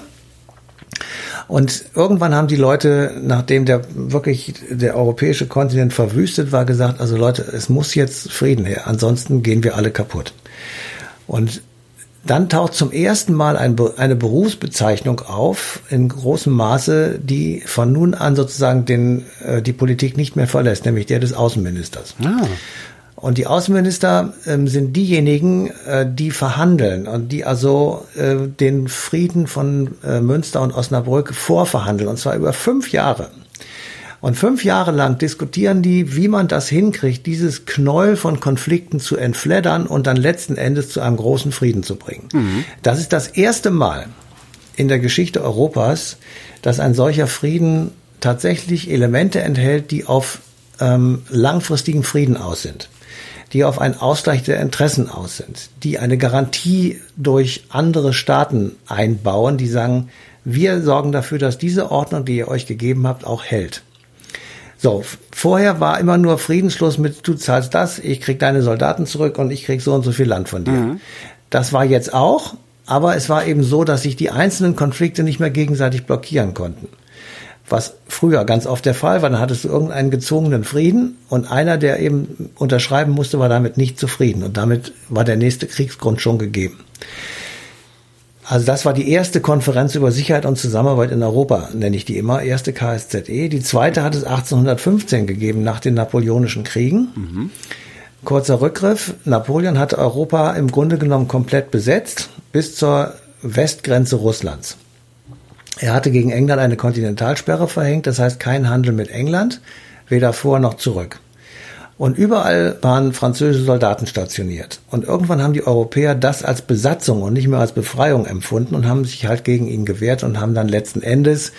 Und irgendwann haben die Leute, nachdem der europäische Kontinent verwüstet war, gesagt, also Leute, es muss jetzt Frieden her, ansonsten gehen wir alle kaputt. Und dann taucht zum ersten Mal eine Berufsbezeichnung auf, in großem Maße, die von nun an sozusagen die Politik nicht mehr verlässt, nämlich der des Außenministers. Ah. Und die Außenminister sind diejenigen, die verhandeln und die also den Frieden von Münster und Osnabrück vorverhandeln, und zwar über 5 Jahre. Und 5 Jahre lang diskutieren die, wie man das hinkriegt, dieses Knäuel von Konflikten zu entfleddern und dann letzten Endes zu einem großen Frieden zu bringen. Mhm. Das ist das erste Mal in der Geschichte Europas, dass ein solcher Frieden tatsächlich Elemente enthält, die auf langfristigen Frieden aus sind, die auf einen Ausgleich der Interessen aus sind, die eine Garantie durch andere Staaten einbauen, die sagen, wir sorgen dafür, dass diese Ordnung, die ihr euch gegeben habt, auch hält. So, vorher war immer nur Friedensschluss mit, du zahlst das, ich krieg deine Soldaten zurück und ich krieg so und so viel Land von dir. Mhm. Das war jetzt auch, aber es war eben so, dass sich die einzelnen Konflikte nicht mehr gegenseitig blockieren konnten. Was früher ganz oft der Fall war, dann hattest du irgendeinen gezwungenen Frieden und einer, der eben unterschreiben musste, war damit nicht zufrieden und damit war der nächste Kriegsgrund schon gegeben. Also das war die erste Konferenz über Sicherheit und Zusammenarbeit in Europa, nenne ich die immer, erste KSZE. Die zweite hat es 1815 gegeben, nach den Napoleonischen Kriegen. Mhm. Kurzer Rückgriff, Napoleon hatte Europa im Grunde genommen komplett besetzt, bis zur Westgrenze Russlands. Er hatte gegen England eine Kontinentalsperre verhängt, das heißt kein Handel mit England, weder vor noch zurück. Und überall waren französische Soldaten stationiert. Und irgendwann haben die Europäer das als Besatzung und nicht mehr als Befreiung empfunden und haben sich halt gegen ihn gewehrt und haben dann letzten Endes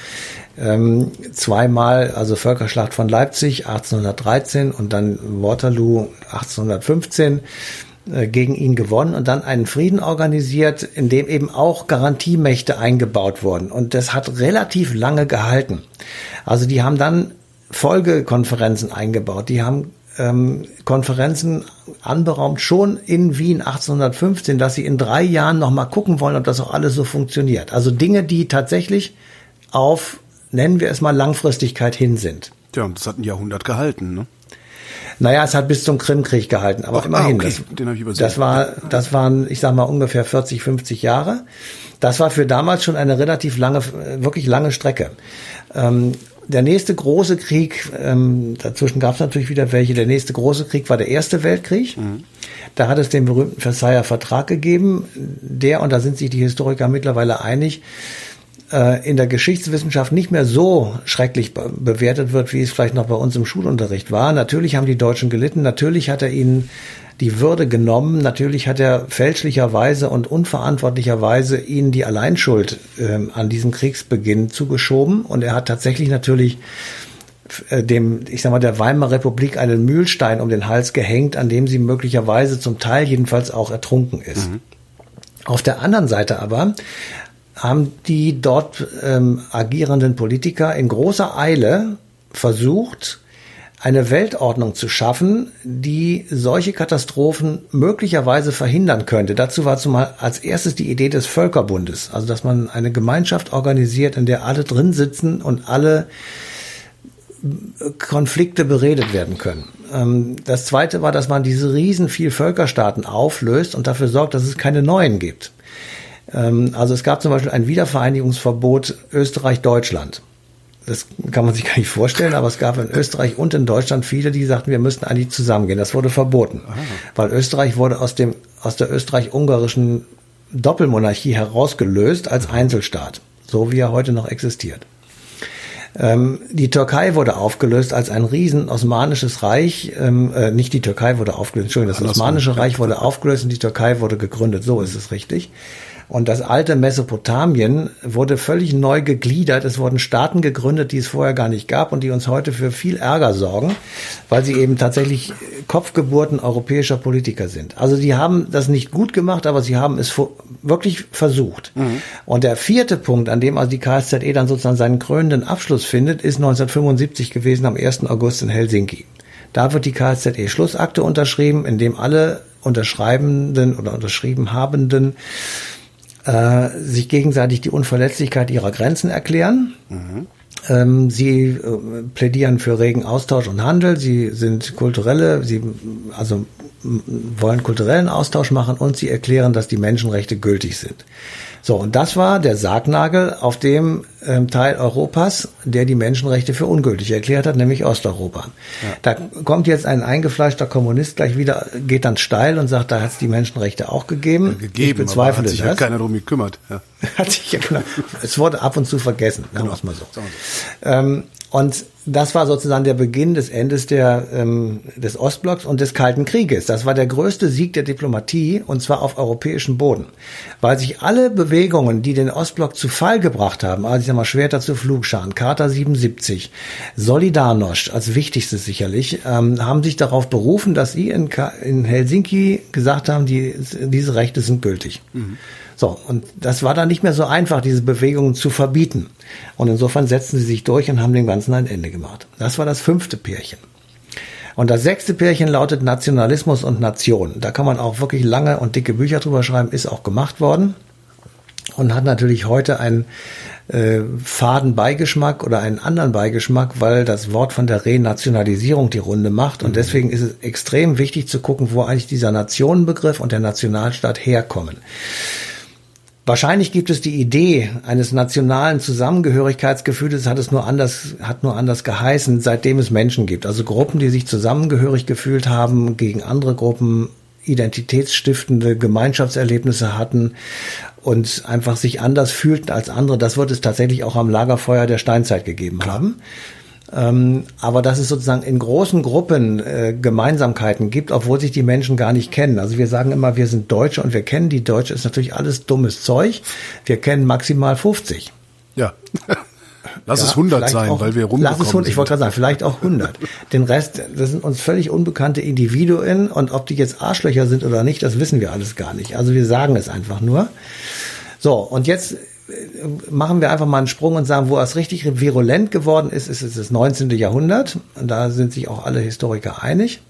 zweimal, also Völkerschlacht von Leipzig 1813 und dann Waterloo 1815, gegen ihn gewonnen und dann einen Frieden organisiert, in dem eben auch Garantiemächte eingebaut wurden. Und das hat relativ lange gehalten. Also die haben dann Folgekonferenzen eingebaut. Die haben Konferenzen anberaumt, schon in Wien 1815, dass sie in 3 Jahren noch mal gucken wollen, ob das auch alles so funktioniert. Also Dinge, die tatsächlich auf, nennen wir es mal, Langfristigkeit hin sind. Ja, und das hat ein Jahrhundert gehalten, ne? Naja, es hat bis zum Krimkrieg gehalten, aber immerhin. Okay. Den habe ich übersehen. Das waren, ich sag mal, ungefähr 40, 50 Jahre. Das war für damals schon eine relativ lange, wirklich lange Strecke. Der nächste große Krieg, dazwischen gab es natürlich wieder welche, der nächste große Krieg war der Erste Weltkrieg. Mhm. Da hat es den berühmten Versailler Vertrag gegeben, der, und da sind sich die Historiker mittlerweile einig, in der Geschichtswissenschaft nicht mehr so schrecklich bewertet wird, wie es vielleicht noch bei uns im Schulunterricht war. Natürlich haben die Deutschen gelitten, natürlich hat er ihnen die Würde genommen, natürlich hat er fälschlicherweise und unverantwortlicherweise ihnen die Alleinschuld an diesem Kriegsbeginn zugeschoben und er hat tatsächlich natürlich der Weimarer Republik einen Mühlstein um den Hals gehängt, an dem sie möglicherweise zum Teil jedenfalls auch ertrunken ist. Mhm. Auf der anderen Seite aber haben die dort agierenden Politiker in großer Eile versucht, eine Weltordnung zu schaffen, die solche Katastrophen möglicherweise verhindern könnte. Dazu war zumal als erstes die Idee des Völkerbundes, also dass man eine Gemeinschaft organisiert, in der alle drin sitzen und alle Konflikte beredet werden können. Das Zweite war, dass man diese riesen Vielvölkerstaaten auflöst und dafür sorgt, dass es keine neuen gibt. Also es gab zum Beispiel ein Wiedervereinigungsverbot Österreich-Deutschland. Das kann man sich gar nicht vorstellen, aber es gab in Österreich und in Deutschland viele, die sagten, wir müssten eigentlich zusammengehen. Das wurde verboten, weil Österreich wurde aus der österreich-ungarischen Doppelmonarchie herausgelöst als Einzelstaat, so wie er heute noch existiert. Die Türkei wurde aufgelöst als ein riesen osmanisches Reich. Nicht die Türkei wurde aufgelöst, Entschuldigung, das Osmanische Reich wurde aufgelöst und die Türkei wurde gegründet. So ist es richtig. Und das alte Mesopotamien wurde völlig neu gegliedert. Es wurden Staaten gegründet, die es vorher gar nicht gab und die uns heute für viel Ärger sorgen, weil sie eben tatsächlich Kopfgeburten europäischer Politiker sind. Also die haben das nicht gut gemacht, aber sie haben es wirklich versucht. Und der vierte Punkt, an dem also die KSZE dann sozusagen seinen krönenden Abschluss findet, ist 1975 gewesen, am 1. August in Helsinki. Da wird die KSZE Schlussakte unterschrieben, in dem alle Unterschreibenden oder unterschrieben Habenden sich gegenseitig die Unverletzlichkeit ihrer Grenzen erklären. Sie plädieren für regen Austausch und Handel. Sie sind wollen kulturellen Austausch machen und sie erklären, dass die Menschenrechte gültig sind. So, und das war der Sargnagel auf dem Teil Europas, der die Menschenrechte für ungültig erklärt hat, nämlich Osteuropa. Ja. Da kommt jetzt ein eingefleischter Kommunist gleich wieder, geht dann steil und sagt, da hat es die Menschenrechte auch gegeben. Ja, gegeben, ich bezweifle, aber hat sich ja keiner drum gekümmert. Ja. Hat sich ja genau. Es wurde ab und zu vergessen, sagen wir es mal so. Und das war sozusagen der Beginn des Endes des Ostblocks und des Kalten Krieges. Das war der größte Sieg der Diplomatie, und zwar auf europäischem Boden. Weil sich alle Bewegungen, die den Ostblock zu Fall gebracht haben, also ich sag mal Schwerter zu Pflugscharen, Charta 77, Solidarność als wichtigstes sicherlich, haben sich darauf berufen, dass sie in Helsinki gesagt haben, diese Rechte sind gültig. So, und das war dann nicht mehr so einfach, diese Bewegungen zu verbieten. Und insofern setzten sie sich durch und haben dem Ganzen ein Ende gemacht. Das war das 5. Pärchen. Und das 6. Pärchen lautet Nationalismus und Nation. Da kann man auch wirklich lange und dicke Bücher drüber schreiben, ist auch gemacht worden und hat natürlich heute einen faden Beigeschmack oder einen anderen Beigeschmack, weil das Wort von der Renationalisierung die Runde macht. Und deswegen ist es extrem wichtig zu gucken, wo eigentlich dieser Nationenbegriff und der Nationalstaat herkommen. Wahrscheinlich gibt es die Idee eines nationalen Zusammengehörigkeitsgefühls, hat nur anders geheißen, seitdem es Menschen gibt. Also Gruppen, die sich zusammengehörig gefühlt haben, gegen andere Gruppen identitätsstiftende Gemeinschaftserlebnisse hatten und einfach sich anders fühlten als andere. Das wird es tatsächlich auch am Lagerfeuer der Steinzeit gegeben haben. Aber dass es sozusagen in großen Gruppen Gemeinsamkeiten gibt, obwohl sich die Menschen gar nicht kennen. Also wir sagen immer, wir sind Deutsche und wir kennen die Deutsche, ist natürlich alles dummes Zeug. Wir kennen maximal 50. Ja. Lass es 100 sein, weil wir rumgekommen sind. Ich wollte gerade sagen, vielleicht auch 100. Den Rest, das sind uns völlig unbekannte Individuen und ob die jetzt Arschlöcher sind oder nicht, das wissen wir alles gar nicht. Also wir sagen es einfach nur. So, und jetzt machen wir einfach mal einen Sprung und sagen, wo es richtig virulent geworden ist, ist es das 19. Jahrhundert. Und da sind sich auch alle Historiker einig.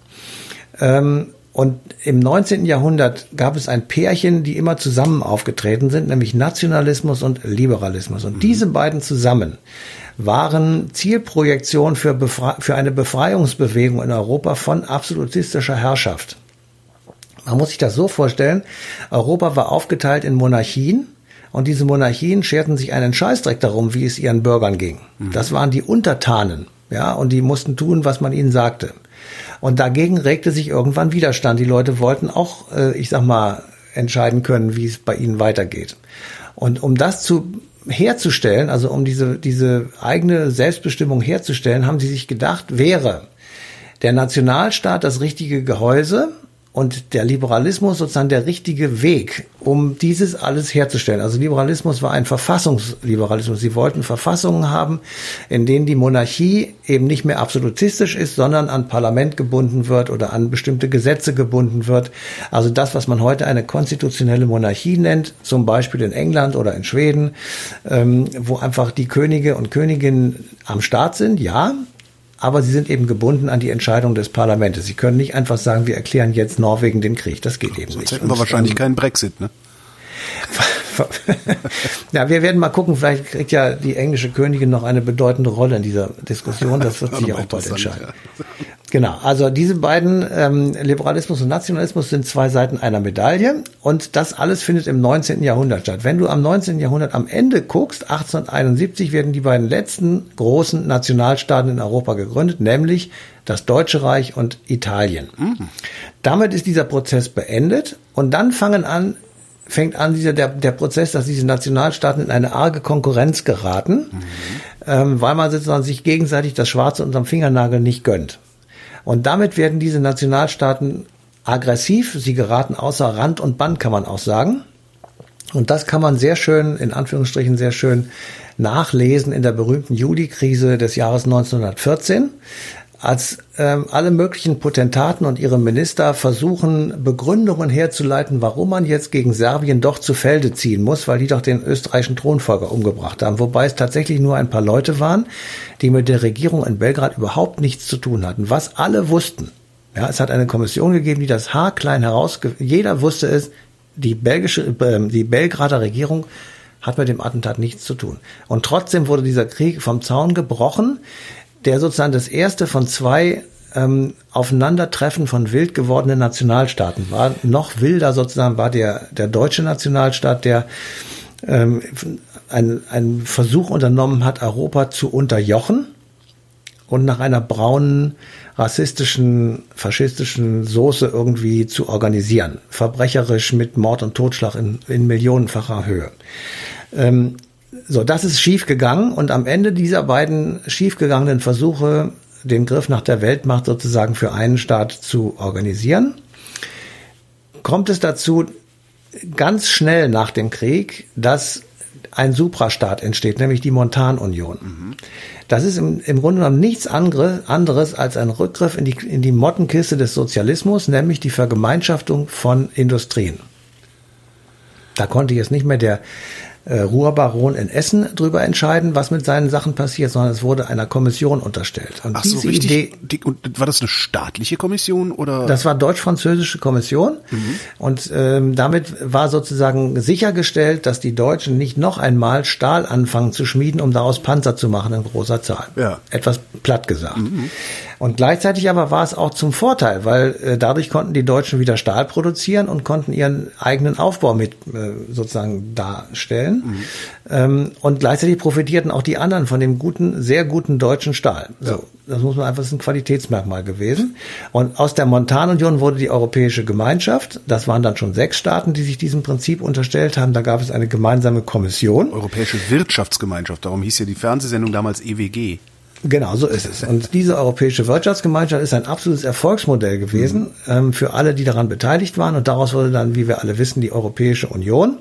Und im 19. Jahrhundert gab es ein Pärchen, die immer zusammen aufgetreten sind, nämlich Nationalismus und Liberalismus. Und diese beiden zusammen waren Zielprojektion für eine Befreiungsbewegung in Europa von absolutistischer Herrschaft. Man muss sich das so vorstellen, Europa war aufgeteilt in Monarchien. Und diese Monarchien scherten sich einen Scheißdreck darum, wie es ihren Bürgern ging. Das waren die Untertanen, ja, und die mussten tun, was man ihnen sagte. Und dagegen regte sich irgendwann Widerstand. Die Leute wollten auch, entscheiden können, wie es bei ihnen weitergeht. Und um das herzustellen, also um diese eigene Selbstbestimmung herzustellen, haben sie sich gedacht, wäre der Nationalstaat das richtige Gehäuse und der Liberalismus sozusagen der richtige Weg, um dieses alles herzustellen. Also Liberalismus war ein Verfassungsliberalismus. Sie wollten Verfassungen haben, in denen die Monarchie eben nicht mehr absolutistisch ist, sondern an Parlament gebunden wird oder an bestimmte Gesetze gebunden wird. Also das, was man heute eine konstitutionelle Monarchie nennt, zum Beispiel in England oder in Schweden, wo einfach die Könige und Königinnen am Start sind, ja, aber sie sind eben gebunden an die Entscheidung des Parlaments. Sie können nicht einfach sagen, wir erklären jetzt Norwegen den Krieg. Das geht eben nicht. Sonst hätten wir wahrscheinlich keinen Brexit, ne? Ja, wir werden mal gucken, vielleicht kriegt ja die englische Königin noch eine bedeutende Rolle in dieser Diskussion. Das wird sich auch bald entscheiden. Ja. Genau, also diese beiden, Liberalismus und Nationalismus, sind zwei Seiten einer Medaille, und das alles findet im 19. Jahrhundert statt. Wenn du am 19. Jahrhundert am Ende guckst, 1871 werden die beiden letzten großen Nationalstaaten in Europa gegründet, nämlich das Deutsche Reich und Italien. Mhm. Damit ist dieser Prozess beendet, und dann fängt an der Prozess, dass diese Nationalstaaten in eine arge Konkurrenz geraten, weil man sozusagen sich gegenseitig das Schwarze unterm Fingernagel nicht gönnt. Und damit werden diese Nationalstaaten aggressiv, sie geraten außer Rand und Band, kann man auch sagen. Und das kann man sehr schön, in Anführungsstrichen sehr schön nachlesen in der berühmten Juli-Krise des Jahres 1914, als alle möglichen Potentaten und ihre Minister versuchen, Begründungen herzuleiten, warum man jetzt gegen Serbien doch zu Felde ziehen muss, weil die doch den österreichischen Thronfolger umgebracht haben. Wobei es tatsächlich nur ein paar Leute waren, die mit der Regierung in Belgrad überhaupt nichts zu tun hatten. Was alle wussten. Ja, es hat eine Kommission gegeben, die das haarklein jeder wusste es, die Belgrader Regierung hat mit dem Attentat nichts zu tun. Und trotzdem wurde dieser Krieg vom Zaun gebrochen, der sozusagen das erste von zwei Aufeinandertreffen von wild gewordenen Nationalstaaten war. Noch wilder sozusagen war der deutsche Nationalstaat, der einen Versuch unternommen hat, Europa zu unterjochen und nach einer braunen, rassistischen, faschistischen Soße irgendwie zu organisieren. Verbrecherisch mit Mord und Totschlag in millionenfacher Höhe. So, das ist schief gegangen, und am Ende dieser beiden schiefgegangenen Versuche, den Griff nach der Weltmacht sozusagen für einen Staat zu organisieren, kommt es dazu, ganz schnell nach dem Krieg, dass ein Suprastaat entsteht, nämlich die Montanunion. Mhm. Das ist im Grunde genommen nichts anderes als ein Rückgriff in die Mottenkiste des Sozialismus, nämlich die Vergemeinschaftung von Industrien. Da konnte jetzt nicht mehr der Ruhrbaron in Essen drüber entscheiden, was mit seinen Sachen passiert, sondern es wurde einer Kommission unterstellt. Und ach so, diese richtig. Und war das eine staatliche Kommission oder? Das war deutsch-französische Kommission. Mhm. Und damit war sozusagen sichergestellt, dass die Deutschen nicht noch einmal Stahl anfangen zu schmieden, um daraus Panzer zu machen in großer Zahl. Ja. Etwas platt gesagt. Mhm. Und gleichzeitig aber war es auch zum Vorteil, weil dadurch konnten die Deutschen wieder Stahl produzieren und konnten ihren eigenen Aufbau mit sozusagen darstellen. Mhm. Und gleichzeitig profitierten auch die anderen von dem sehr guten deutschen Stahl. Ja. So, das muss man einfach, das ist ein Qualitätsmerkmal gewesen. Und aus der Montanunion wurde die Europäische Gemeinschaft. Das waren dann schon 6 Staaten, die sich diesem Prinzip unterstellt haben. Da gab es eine gemeinsame Kommission. Europäische Wirtschaftsgemeinschaft, darum hieß ja die Fernsehsendung damals EWG. Genau, so ist es. Und diese Europäische Wirtschaftsgemeinschaft ist ein absolutes Erfolgsmodell gewesen für alle, die daran beteiligt waren. Und daraus wurde dann, wie wir alle wissen, die Europäische Union,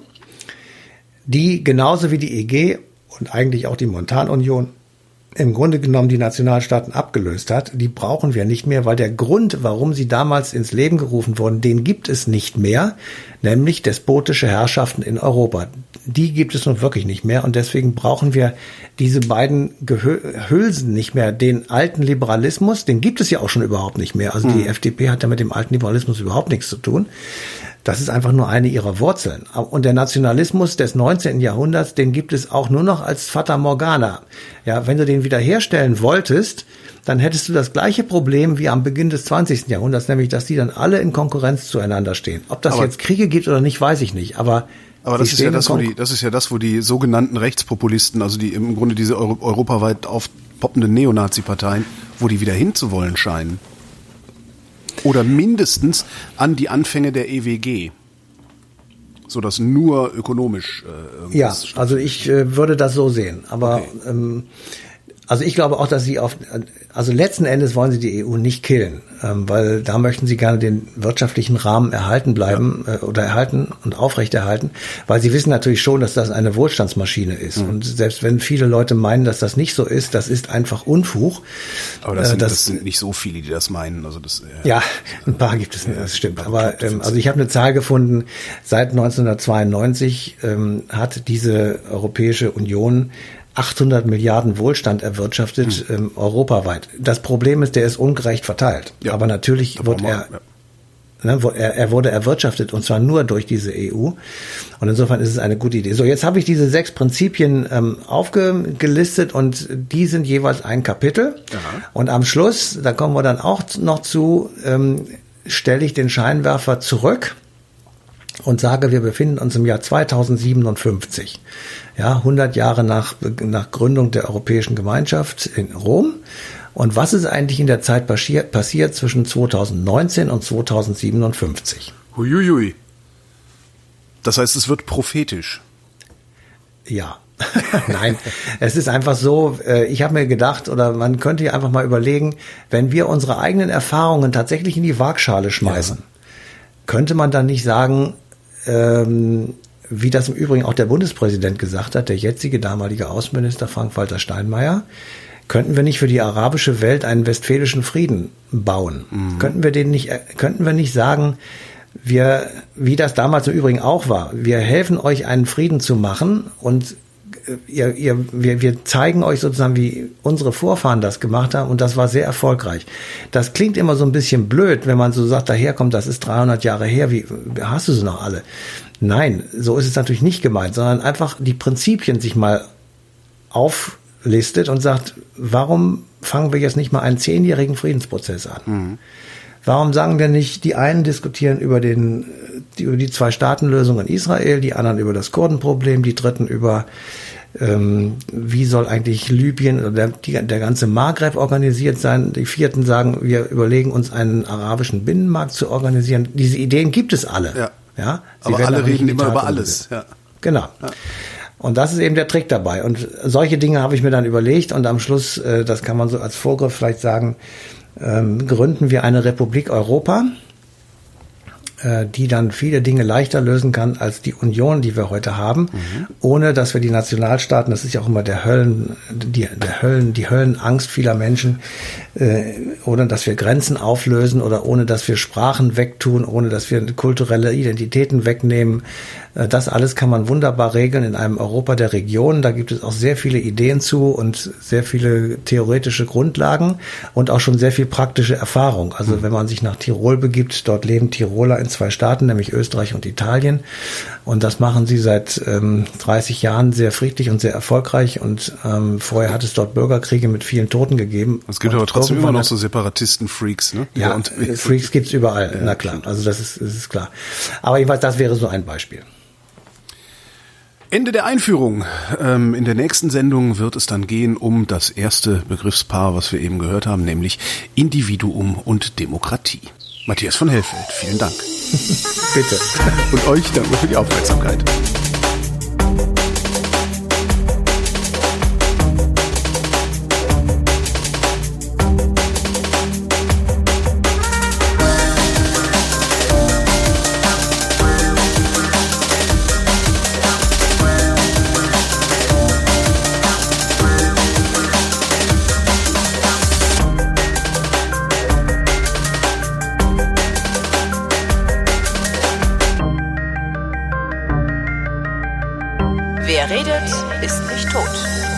die genauso wie die EG und eigentlich auch die Montanunion im Grunde genommen die Nationalstaaten abgelöst hat. Die brauchen wir nicht mehr, weil der Grund, warum sie damals ins Leben gerufen wurden, den gibt es nicht mehr, nämlich despotische Herrschaften in Europa. Die gibt es nun wirklich nicht mehr, und deswegen brauchen wir diese beiden Hülsen nicht mehr. Den alten Liberalismus, den gibt es ja auch schon überhaupt nicht mehr. Also die FDP hat ja mit dem alten Liberalismus überhaupt nichts zu tun. Das ist einfach nur eine ihrer Wurzeln. Und der Nationalismus des 19. Jahrhunderts, den gibt es auch nur noch als Fata Morgana. Ja, wenn du den wiederherstellen wolltest, dann hättest du das gleiche Problem wie am Beginn des 20. Jahrhunderts, nämlich, dass die dann alle in Konkurrenz zueinander stehen. Ob das jetzt Kriege gibt oder nicht, weiß ich nicht. Aber das ist ja das, wo die sogenannten Rechtspopulisten, also die im Grunde diese europaweit aufpoppenden Neonazi-Parteien, wo die wieder hinzuwollen scheinen. Oder mindestens an die Anfänge der EWG. So dass nur ökonomisch irgendwas stattfindet. Also ich würde das so sehen. Aber okay. Also ich glaube auch, dass sie also letzten Endes wollen sie die EU nicht killen, weil da möchten sie gerne den wirtschaftlichen Rahmen erhalten bleiben oder erhalten und aufrechterhalten, weil sie wissen natürlich schon, dass das eine Wohlstandsmaschine ist. Und selbst wenn viele Leute meinen, dass das nicht so ist, das ist einfach Unfug. Aber das sind nicht so viele, die das meinen. Also das, ja, ein paar gibt es, das stimmt. Aber also ich habe eine Zahl gefunden, seit 1992 hat diese Europäische Union 800 Milliarden Wohlstand erwirtschaftet europaweit. Das Problem ist, der ist ungerecht verteilt. Ja, aber natürlich wird er Er wurde erwirtschaftet und zwar nur durch diese EU. Und insofern ist es eine gute Idee. So, jetzt habe ich diese 6 Prinzipien aufgelistet und die sind jeweils ein Kapitel. Aha. Und am Schluss, da kommen wir dann auch noch zu, stelle ich den Scheinwerfer zurück und sage, wir befinden uns im Jahr 2057. Ja, 100 Jahre nach Gründung der Europäischen Gemeinschaft in Rom. Und was ist eigentlich in der Zeit passiert zwischen 2019 und 2057? Huiuiui. Das heißt, es wird prophetisch. Ja. Nein, es ist einfach so, ich habe mir gedacht, oder man könnte ja einfach mal überlegen, wenn wir unsere eigenen Erfahrungen tatsächlich in die Waagschale schmeißen, könnte man dann nicht sagen, wie das im Übrigen auch der Bundespräsident gesagt hat, der jetzige damalige Außenminister Frank-Walter Steinmeier, könnten wir nicht für die arabische Welt einen westfälischen Frieden bauen? Mhm. Könnten wir nicht sagen, wie das damals im Übrigen auch war, wir helfen euch einen Frieden zu machen und wir zeigen euch sozusagen, wie unsere Vorfahren das gemacht haben und das war sehr erfolgreich. Das klingt immer so ein bisschen blöd, wenn man so sagt, daherkommt, das ist 300 Jahre her, wie hast du sie noch alle? Nein, so ist es natürlich nicht gemeint, sondern einfach die Prinzipien sich mal auflistet und sagt, warum fangen wir jetzt nicht mal einen 10-jährigen Friedensprozess an? Mhm. Warum sagen wir nicht, die einen diskutieren über die 2-Staaten-Lösung in Israel, die anderen über das Kurdenproblem, die dritten über wie soll eigentlich Libyen oder der ganze Maghreb organisiert sein, die vierten sagen, wir überlegen uns einen arabischen Binnenmarkt zu organisieren. Diese Ideen gibt es alle. Ja? Aber alle reden immer über alles. Ja. Genau. Ja. Und das ist eben der Trick dabei. Und solche Dinge habe ich mir dann überlegt und am Schluss, das kann man so als Vorgriff vielleicht sagen, gründen wir eine Republik Europa, die dann viele Dinge leichter lösen kann als die Union, die wir heute haben, ohne dass wir die Nationalstaaten, das ist ja auch immer die Höllenangst vieler Menschen, ohne dass wir Grenzen auflösen oder ohne dass wir Sprachen wegtun, ohne dass wir kulturelle Identitäten wegnehmen. Das alles kann man wunderbar regeln in einem Europa der Regionen. Da gibt es auch sehr viele Ideen zu und sehr viele theoretische Grundlagen und auch schon sehr viel praktische Erfahrung. Also wenn man sich nach Tirol begibt, dort leben Tiroler in 2 Staaten, nämlich Österreich und Italien. Und das machen sie seit 30 Jahren sehr friedlich und sehr erfolgreich. Und vorher hat es dort Bürgerkriege mit vielen Toten gegeben. Es gibt aber trotzdem immer noch so Separatisten-Freaks, ne? Ja, und Freaks gibt's überall, ja, na klar. Also das ist klar. Aber ich weiß, das wäre so ein Beispiel. Ende der Einführung. In der nächsten Sendung wird es dann gehen um das erste Begriffspaar, was wir eben gehört haben, nämlich Individuum und Demokratie. Matthias von Hellfeld, vielen Dank. Bitte. Und euch danke für die Aufmerksamkeit. Wer redet, ist nicht tot.